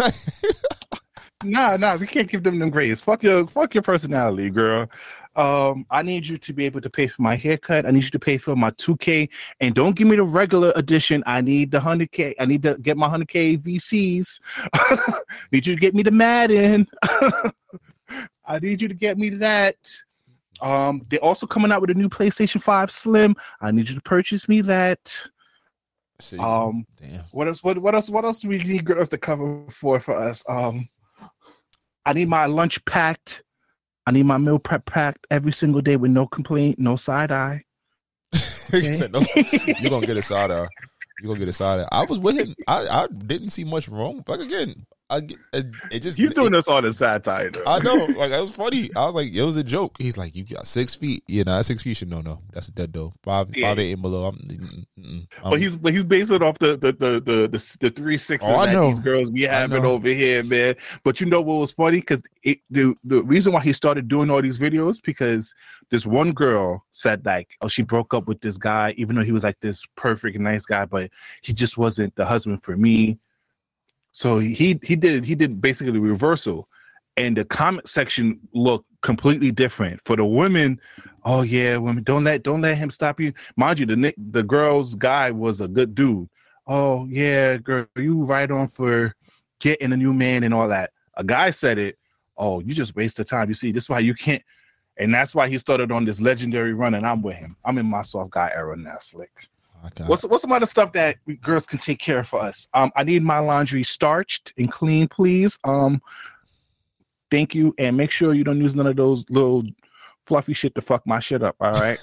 Nah, nah, we can't give them them grades. Fuck your, fuck your personality, girl. Um, I need you to be able to pay for my haircut. I need you to pay for my two K, and don't give me the regular edition. I need the one hundred K. I need to get my one hundred K V Cs. Need you to get me the Madden. I need you to get me that. Um, they're also coming out with a new PlayStation five Slim. I need you to purchase me that.
Shit,
Um,
damn.
what else? What, what else? What else do we need girls to cover for for us? Um, I need my lunch packed. I need my meal prep packed every single day with no complaint, no side eye.
He said, no, you're gonna get a side eye. You're gonna get a side eye. I was with him. I, I didn't see much wrong. Like again, I get- it, it just
He's doing
it,
this on his satire. Though.
I know. Like it was funny. I was like, it was a joke. He's like, you got six feet. Yeah, no, that's six feet. Should no, no, that's a dead though. Five,
Yeah.
five, eight and below. I'm, mm, mm, I'm
But he's but he's based it off the the the the the, the three sixes
Oh, I
that
know.
these girls be having
know.
over here, man. But you know what was funny? Because the the reason why he started doing all these videos because this one girl said like, oh, she broke up with this guy, even though he was like this perfect nice guy, but he just wasn't the husband for me. So he he did he did basically the reversal, and the comment section looked completely different for the women. Oh yeah, women, don't let don't let him stop you. Mind you, the ni- the girl's guy was a good dude. Oh yeah, girl, you right on for getting a new man and all that. A guy said it. Oh, you just wasted time. You see, this is why you can't. And that's why he started on this legendary run, and I'm with him. I'm in my soft guy era now, Slick. What's what's some other stuff that we, girls can take care of for us? Um, I need my laundry starched and clean, please. Um, thank you, and make sure you don't use none of those little fluffy shit to fuck my shit up. All right.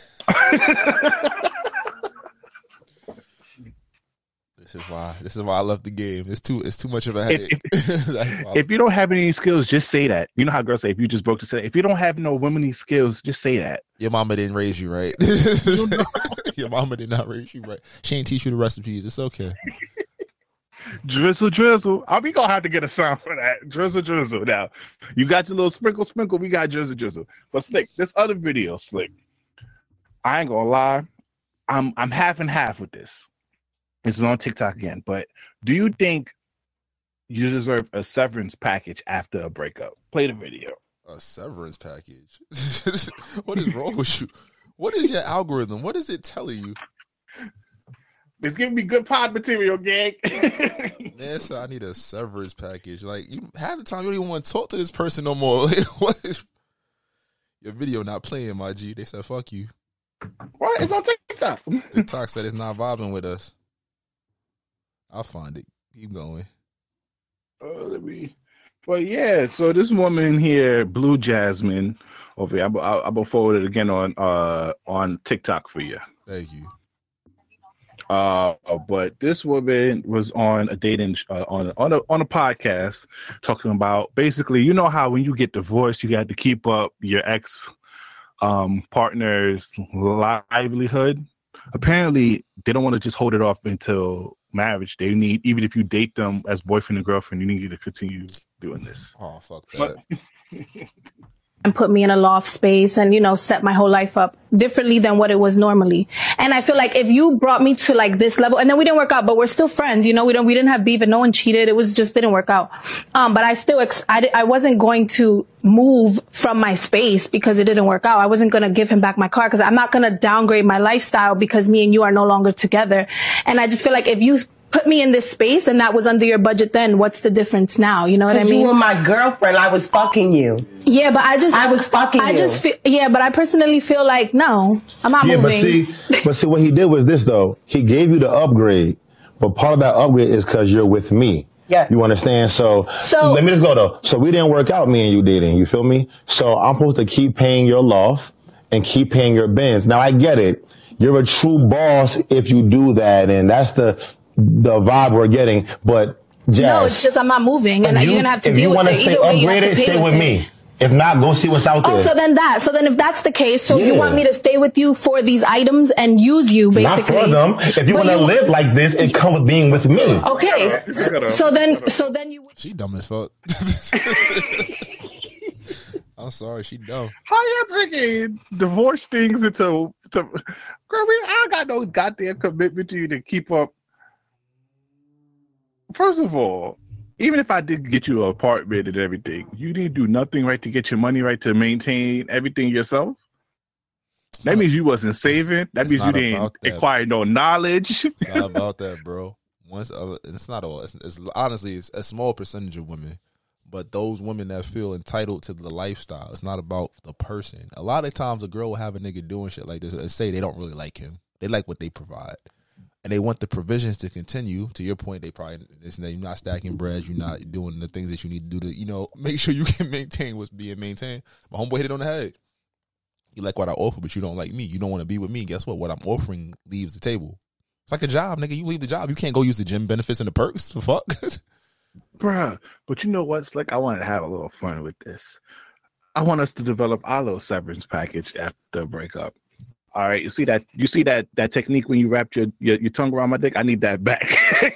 This is why. This is why I love the game. It's too. It's too much of a headache. Like, wow.
If you don't have any skills, just say that. You know how girls say, if you just broke to say, if you don't have no womanly skills, just say that.
Your mama didn't raise you right. Your mama did not raise you right. She ain't teach you the recipes. It's okay.
Drizzle, drizzle. Are we gonna have to get a sound for that? Drizzle, drizzle. Now, you got your little sprinkle, sprinkle. We got drizzle, drizzle. But Slick, this other video, Slick. I ain't gonna lie. I'm I'm half and half with this. This is on TikTok again. But do you think you deserve a severance package after a breakup? Play the video.
A severance package. What is wrong with you? What is your algorithm? What is it telling you?
It's giving me good pod material, gang.
Man, so I need a severance package. Like you half the time you don't even want to talk to this person no more. Like, what is your video not playing, my G? They said fuck you.
What? It's on TikTok.
TikTok said it's not vibing with us. I'll find it. Keep going.
Uh, let me. But yeah, so this woman here, Blue Jasmine, over here. I will forward it again on uh on TikTok for you.
Thank you.
Uh, but this woman was on a dating uh, on on a on a podcast talking about basically, you know how when you get divorced, you got to keep up your ex um partner's livelihood. Apparently, they don't want to just hold it off until marriage. They need, even if you date them as boyfriend and girlfriend, you need to continue doing this.
Oh fuck that.
But,
and put me in a loft space and, you know, set my whole life up differently than what it was normally. And I feel like if you brought me to like this level, and then we didn't work out, but we're still friends, you know, we don't, we didn't have beef and no one cheated. It was just didn't work out. Um, but I still, ex- I, I wasn't going to move from my space because it didn't work out. I wasn't going to give him back my car because I'm not going to downgrade my lifestyle because me and you are no longer together. And I just feel like if you put me in this space and that was under your budget then, what's the difference now? You know what I mean?
You were my girlfriend. I was fucking you.
Yeah, but I just...
I was fucking
I
you.
just feel... Yeah, but I personally feel like, no, I'm not
yeah,
moving.
but see, but see, what he did was this, though. He gave you the upgrade, but part of that upgrade is because you're with me.
Yeah.
You understand? So,
So-
let me just go, though. So we didn't work out, me and you dating. You feel me? So I'm supposed to keep paying your loft and keep paying your bins. Now, I get it. You're a true boss if you do that, and that's the... the vibe we're getting, but Jazz,
No, it's just I'm not moving, and
if
you're
you-
gonna have to
if
deal
you
with
wanna
it.
stay
Either way, you have to
upgraded,
pay
stay with
it.
me. If not, go see what's out there.
Oh, so then that. So then if that's the case, so you
Yeah.
want me to stay with you for these items and use you, basically.
Not for them. If you
But
want to live like this, it comes with being with me.
Okay. So, so then, so then you.
She dumb as fuck. I'm sorry, she dumb.
How you freaking divorce things into to girl? We, I got no goddamn commitment to you to keep up. First of all, even if I did get you an apartment and everything, you didn't do nothing right to get your money right to maintain everything yourself.
It's
that
not,
means you wasn't saving. That means you didn't acquire no knowledge.
It's not about that, bro. Once uh, it's not all. It's, it's honestly it's a small percentage of women, but those women that feel entitled to the lifestyle. It's not about the person. A lot of times, a girl will have a nigga doing shit like this and say they don't really like him. They like what they provide. And they want the provisions to continue. To your point, they probably it's, you're not stacking bread. You're not doing the things that you need to do to, you know, make sure you can maintain what's being maintained. My homeboy hit it on the head. You like what I offer, but you don't like me. You don't want to be with me. Guess what? What I'm offering leaves the table. It's like a job, nigga. You leave the job. You can't go use the gym benefits and the perks. The fuck?
Bruh, but you know what's like? I wanted to have a little fun with this. I want us to develop our little severance package after the breakup. All right, you see that? You see that that technique when you wrap your, your, your tongue around my dick? I need that back.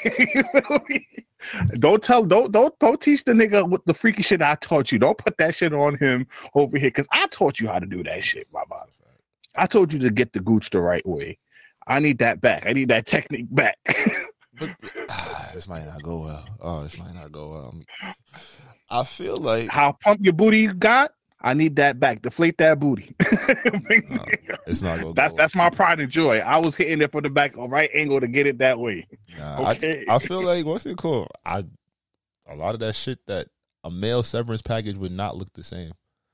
Don't tell, don't don't don't teach the nigga what the freaky shit I taught you. Don't put that shit on him over here because I taught you how to do that shit, my man. I told you to get the gooch the right way. I need that back. I need that technique back.
But, ah, this might not go well. Oh, this might not go well. I feel like
how pump your booty you got. I need that back. Deflate that booty.
uh, it's not gonna
that's
go
that's my pride and joy. I was hitting it from the back, a right angle to get it that way.
Nah,
okay.
I, I feel like what's it called? I a lot of that shit that a male severance package would not look the same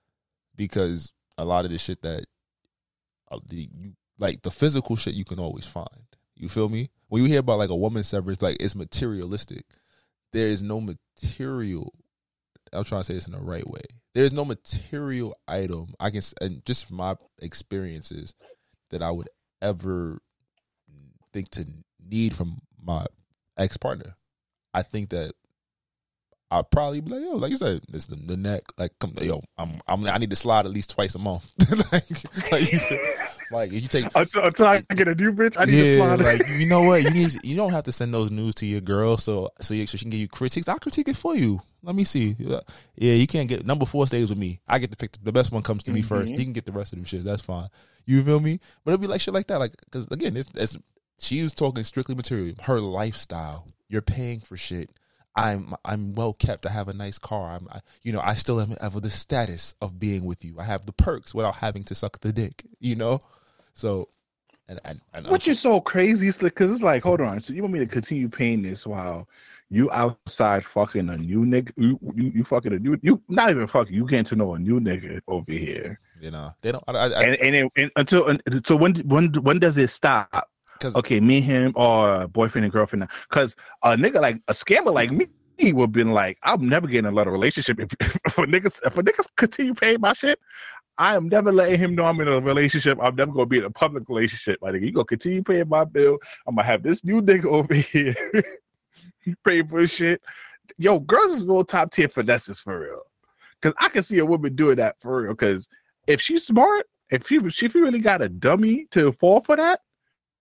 because a lot of the shit that uh, the you, like the physical shit you can always find. You feel me? When you hear about like a woman's severance, like it's materialistic. There is no material. I'm trying to say this in the right way. There's no material item I can, and just from my experiences, that I would ever think to need from my ex partner. I think that I'd probably be like, yo, like you said, it's the, the neck. Like, come, yo, I'm, I'm, I need to slide at least twice a month. like, like, you, like, if you take
until, until I get a new bitch, I need
yeah,
to slide.
Like, you know what? You need, you don't have to send those news to your girl, so so, you, so she can give you critiques. I'll critique it for you. Let me see. Yeah, you can't get number four stays with me. I get to pick the, the best one comes to me mm-hmm. first. You can get the rest of them shit. That's fine. You feel me? But it'll be like shit like that. Like, because again, it's, it's she was talking strictly material. Her lifestyle. You're paying for shit. I'm I'm well kept. I have a nice car. I'm I, you know I still am have the status of being with you. I have the perks without having to suck the dick. You know, so and and, and
which is so crazy. It's like because it's like, hold on. So you want me to continue paying this while you outside fucking a new nigga? You you, you fucking a new you not even fucking. You getting to know a new nigga over here.
You know they don't. I, I,
and and, it, and until and, so when when when does it stop? Okay, me and him or boyfriend and girlfriend. Because a nigga like a scammer like me would have been like, I'm never getting a lot of relationship. If, if a niggas if a niggas continue paying my shit, I am never letting him know I'm in a relationship. I'm never gonna be in a public relationship. My nigga, you gonna continue paying my bill. I'm gonna have this new nigga over here paying for shit. Yo, girls is real top tier finesses for real. Because I can see a woman doing that for real. Because if she's smart, if she if she really got a dummy to fall for that.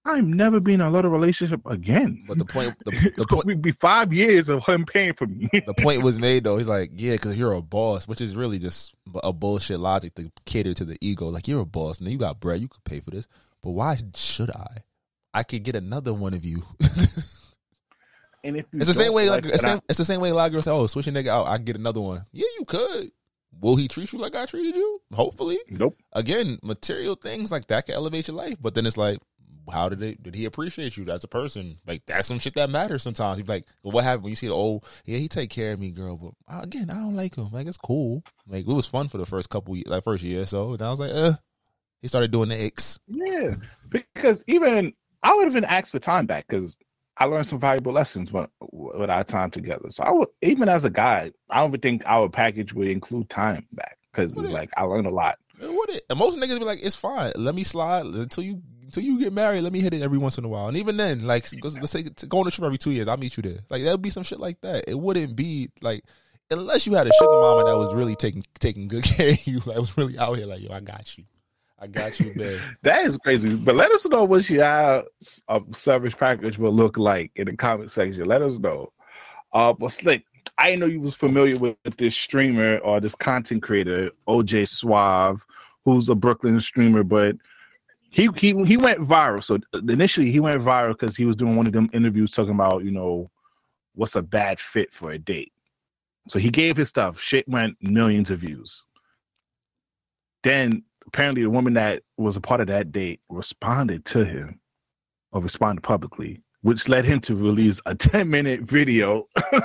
I'm never being in a lot of relationship again.
But the point, the, the
point, would be five years of him paying for me.
The point was made though. He's like, yeah, because you're a boss, which is really just a bullshit logic to cater to the ego. Like, you're a boss, and you got bread, you could pay for this. But why should I? I could get another one of you.
And if you
it's the same way, like,
like
it's,
I,
same, it's the same way a lot of girls say, "Oh, switch your nigga out, I can get another one." Yeah, you could. Will he treat you like I treated you? Hopefully.
Nope.
Again, material things like that can elevate your life, but then it's like, how did it? Did he appreciate you as a person? Like, that's some shit that matters sometimes. You're like, well, what happened when you see the old? Yeah, he take care of me, girl, but again, I don't like him. Like, it's cool. Like, it was fun for the first couple, like first year or so. And I was like, uh, he started doing the X.
Yeah, because even I would have been asked for time back because I learned some valuable lessons with, with our time together. So I would, even as a guy, I don't even think our package would include time back because it's like I learned a lot.
What it? And most niggas be like, it's fine. Let me slide until you until you get married. Let me hit it every once in a while. And even then, like, let's say go on a trip every two years. I'll meet you there. Like, that would be some shit like that. It wouldn't be like, unless you had a sugar mama that was really taking taking good care of you. Like, was really out here like, yo, I got you. I got you, man.
That is crazy. But let us know what your uh, service package will look like in the comment section. Let us know. Uh, but Slick, I didn't know you was familiar with this streamer or this content creator, O J Suave, who's a Brooklyn streamer, but he he he went viral. So initially he went viral because he was doing one of them interviews talking about, you know, what's a bad fit for a date. So he gave his stuff. Shit went millions of views. Then apparently the woman that was a part of that date responded to him or responded publicly, which led him to release a ten minute video.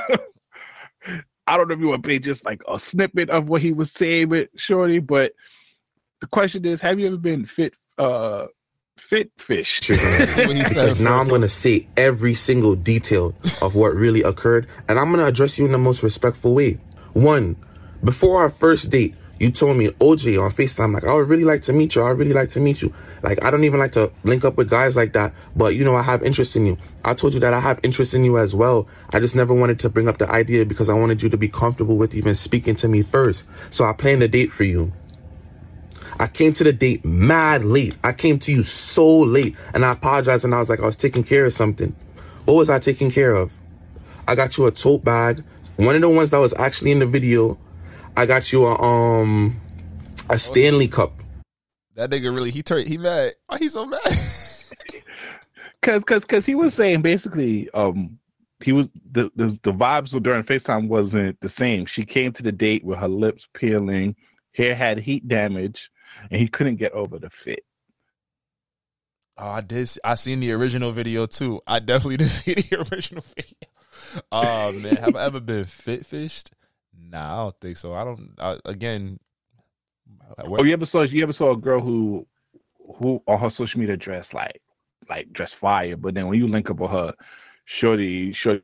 I don't know if you want to play just like a snippet of what he was saying with Shorty, but the question is, have you ever been fit uh fit fish?
Because now I'm going to say every single detail of what really occurred, and I'm going to address you in the most respectful way. One, before our first date, you told me, O J, on FaceTime, like, I would really like to meet you. I would really like to meet you. Like, I don't even like to link up with guys like that, but, you know, I have interest in you. I told you that I have interest in you as well. I just never wanted to bring up the idea because I wanted you to be comfortable with even speaking to me first. So I planned a date for you. I came to the date mad late. I came to you so late, and I apologized, and I was like, I was taking care of something. What was I taking care of? I got you a tote bag, one of the ones that was actually in the video. I got you a um a Stanley Cup.
That nigga really he turned he mad. Why he so mad?
Cause cause cause he was saying basically um he was the the, the vibes during FaceTime wasn't the same. She came to the date with her lips peeling, hair had heat damage, and he couldn't get over the fit.
Oh, I did. I seen the original video too. I definitely did see the original video. Oh man, have I ever been fit fished? Nah, I don't think so. I don't. I, again,
oh, you ever saw you ever saw a girl who who on her social media dressed like like dress fire, but then when you link up with her, shorty, shorty.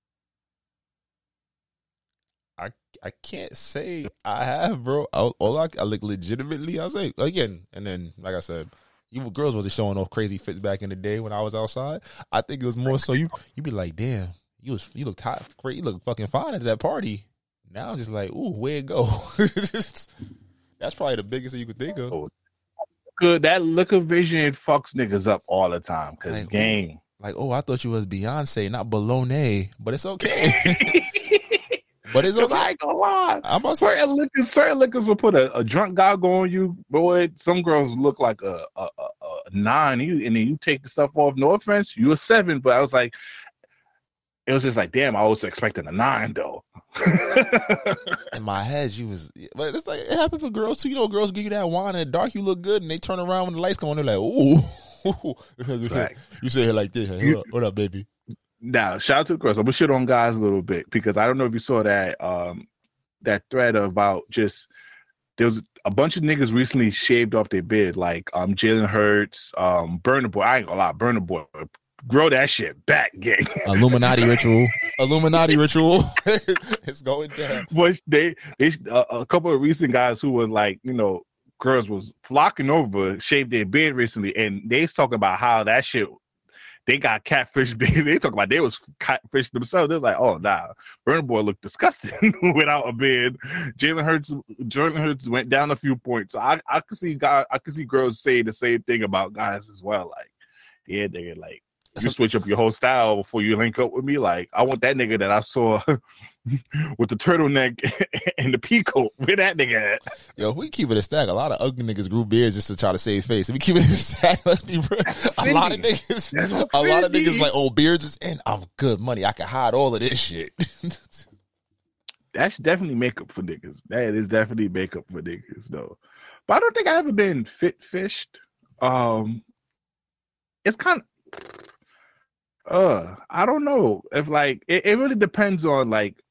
I I can't say I have, bro. I, all I, I like legitimately, I say again, and then like I said, you girls wasn't showing off crazy fits back in the day when I was outside. I think it was more so you you be like, damn, you was you looked hot, great, you look fucking fine at that party. Now I'm just like, ooh, where it go? That's probably the biggest thing you could think of.
Good, that look of vision fucks niggas up all the time. Cause
like,
gang,
like, oh, I thought you was Beyonce, not Bologna, but it's okay. But it's okay.
I ain't gonna lie.
I'm about
certain liquors, certain liquors will put a, a drunk goggle on you, boy. Some girls look like a a, a, a nine, you, and then you take the stuff off. No offense, you a seven, but I was like, it was just like, damn, I was expecting a nine though.
In my head, you was, but it's like it happened for girls too. You know, girls give you that wine in the dark, you look good, and they turn around when the lights come on, they're like, ooh. Right. You say it like this, hey, what, up, what up, baby?
Now, shout out to the girls. I'm gonna shit on guys a little bit because I don't know if you saw that um that thread about just there was a bunch of niggas recently shaved off their beard, like um Jalen Hurts, um Burna Boy. I ain't gonna lie, Burna Boy, grow that shit back, gang.
Illuminati ritual, Illuminati ritual. It's going down.
But they, they uh, a couple of recent guys who was like, you know, girls was flocking over, shaved their beard recently, and they talking about how that shit. They got catfish beard. They talk about they was catfish themselves. They was like, oh nah, Burna Boy looked disgusting without a beard. Jalen Hurts, Jalen Hurts went down a few points. So I, I could see guys, I could see girls say the same thing about guys as well. Like, yeah, nigga, like you switch up your whole style before you link up with me. Like I want that nigga that I saw with the turtleneck and the peacoat. Where that nigga at?
Yo, if we keep it a stack, a lot of ugly niggas grew beards just to try to save face. If we keep it a stack, let's be real. A lot of niggas, a lot of niggas like, oh, beards is in. I'm good money. I can hide all of this shit.
That's definitely makeup for niggas. That is definitely makeup for niggas, though. But I don't think I ever been fit fished. Um, it's kind of, uh, I don't know if like it, it really depends on like,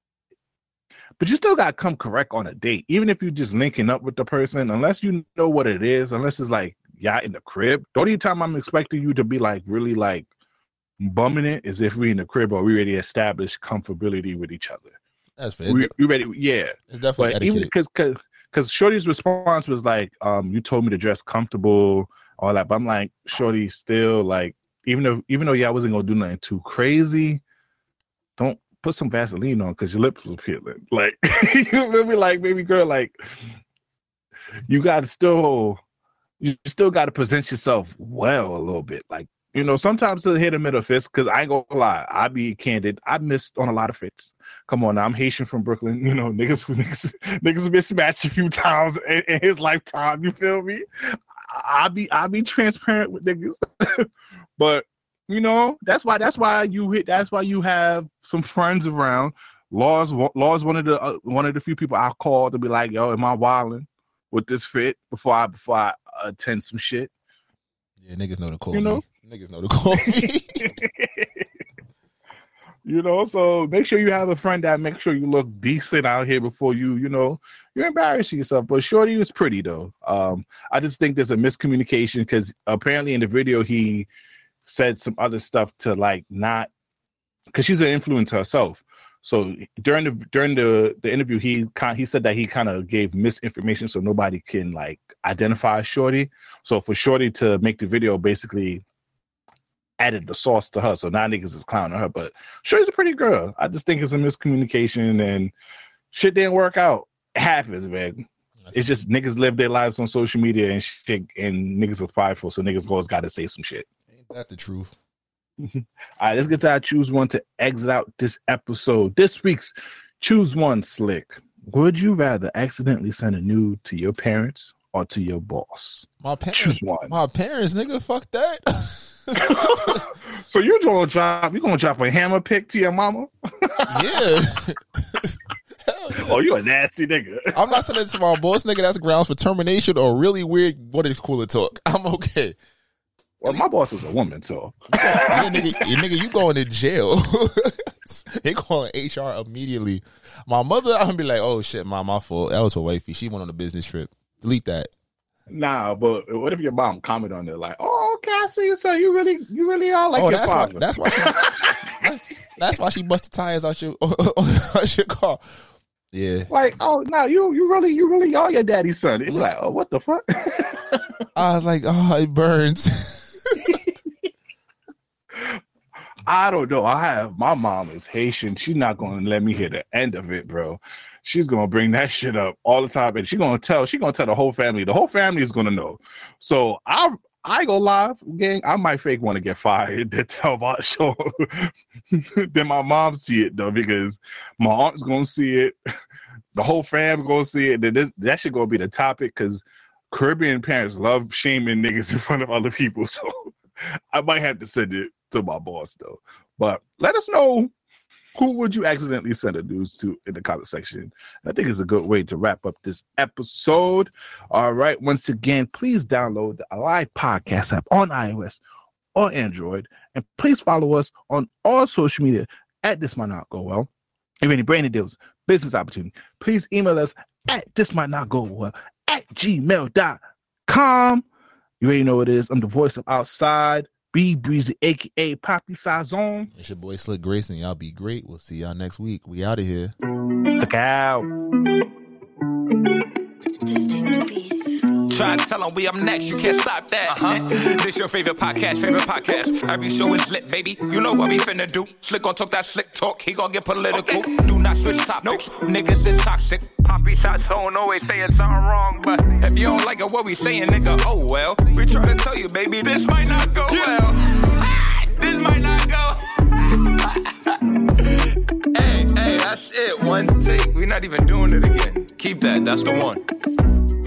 but you still gotta come correct on a date, even if you're just linking up with the person. Unless you know what it is, unless it's like y'all in the crib. The only time I'm expecting you to be like really like bumming it is if we in the crib or we already established comfortability with each other.
That's fair.
We, we ready? Yeah,
it's definitely
but even because because because Shorty's response was like, um, you told me to dress comfortable, all that. But I'm like, Shorty, still like, even though even though y'all wasn't gonna do nothing too crazy, don't put some Vaseline on because your lips was peeling. Like, you maybe like, baby girl, like, you got to still, you still got to present yourself well a little bit, like. You know, sometimes to hit a middle fist, because I ain't gonna lie, I be candid. I missed on a lot of fits. Come on now, I'm Haitian from Brooklyn. You know, niggas niggas, niggas mismatched a few times in, in his lifetime. You feel me? I be I be transparent with niggas. But, you know, that's why that's why you hit that's why you have some friends around. Law's Law's one of the uh, one of the few people I call to be like, yo, am I wilding with this fit before I before I attend some shit?
Yeah, niggas know to call
you know?
me. Niggas know to call me.
You know, so make sure you have a friend that makes sure you look decent out here before you, you know, you're embarrassing yourself. But Shorty was pretty, though. Um, I just think there's a miscommunication because apparently in the video he said some other stuff to like not, because she's an influencer herself. So during the during the, the interview, he kind he said that he kind of gave misinformation so nobody can like identify Shorty. So for Shorty to make the video, basically added the sauce to her. So now niggas is clowning her, but Shorty's a pretty girl. I just think it's a miscommunication and shit didn't work out. It happens, man. That's it's just niggas live their lives on social media and shit, and niggas are prideful, so niggas always got to say some shit.
Ain't that the truth?
All right, let's get to our choose one to exit out this episode. This week's choose one, Slick. Would you rather accidentally send a nude to your parents or to your boss?
My parents.
Choose one.
My parents, nigga. Fuck that.
So you're gonna drop? You gonna drop a hammer pic to your mama?
Yeah.
Oh, you a nasty nigga.
I'm not sending it to my boss, nigga. That's grounds for termination or really weird. What is cooler talk? I'm okay.
Well, my boss is a woman, so
yeah, nigga, yeah, nigga, you going to jail? They calling H R immediately. My mother, I'm gonna be like, oh shit, my my fault. That was her wifey. She went on a business trip. Delete that.
Nah, but what if your mom comment on it like, "Oh, okay, I see you, so you really, you really are like
oh,
your
that's
father."
Why, that's why. She, that's why she busted tires out your out your car. Yeah.
Like, oh no, you you really you really are your daddy's son. They be like, oh, what the fuck?
I was like, oh, it burns.
I don't know. I have my mom is Haitian. She's not gonna let me hear the end of it, bro. She's gonna bring that shit up all the time, and she's gonna tell. She's gonna tell the whole family. The whole family is gonna know. So I I go live, gang. I might fake want to get fired to tell my show. Then my mom see it though, because my aunt's gonna see it. The whole fam gonna see it. Then this, that shit gonna be the topic because Caribbean parents love shaming niggas in front of other people. So I might have to send it to my boss though. But let us know, who would you accidentally send a news to in the comment section. I think it's a good way to wrap up this episode. All right. Once again, please download the Alive Podcast app on iOS or Android. And please follow us on all social media at This Might Not Go Well. If you have any branding deals, business opportunity, please email us at This Might Not Go Well at gmail dot com. You already know what it is. I'm the voice of Outside. Be Breezy, a k a. Poppy Sazon.
It's your boy Slick Grayson. Y'all be great. We'll see y'all next week. We out of here.
Check out.
Distinct beats. Try to tell them we up next, you can't stop that. Uh-huh. This your favorite podcast, favorite podcast. Every show is lit, baby. You know what we finna do. Slick gon' talk that slick talk, he gon' get political. Okay. Do not switch topics, nope. Niggas is toxic. Poppy shots don't always saying something wrong, but if you don't like it, what we saying, nigga, oh well. We try to tell you, baby, this might not go yeah. well. This might not go. Hey, hey, that's it. One take. We're not even doing it again. Keep that. That's the one.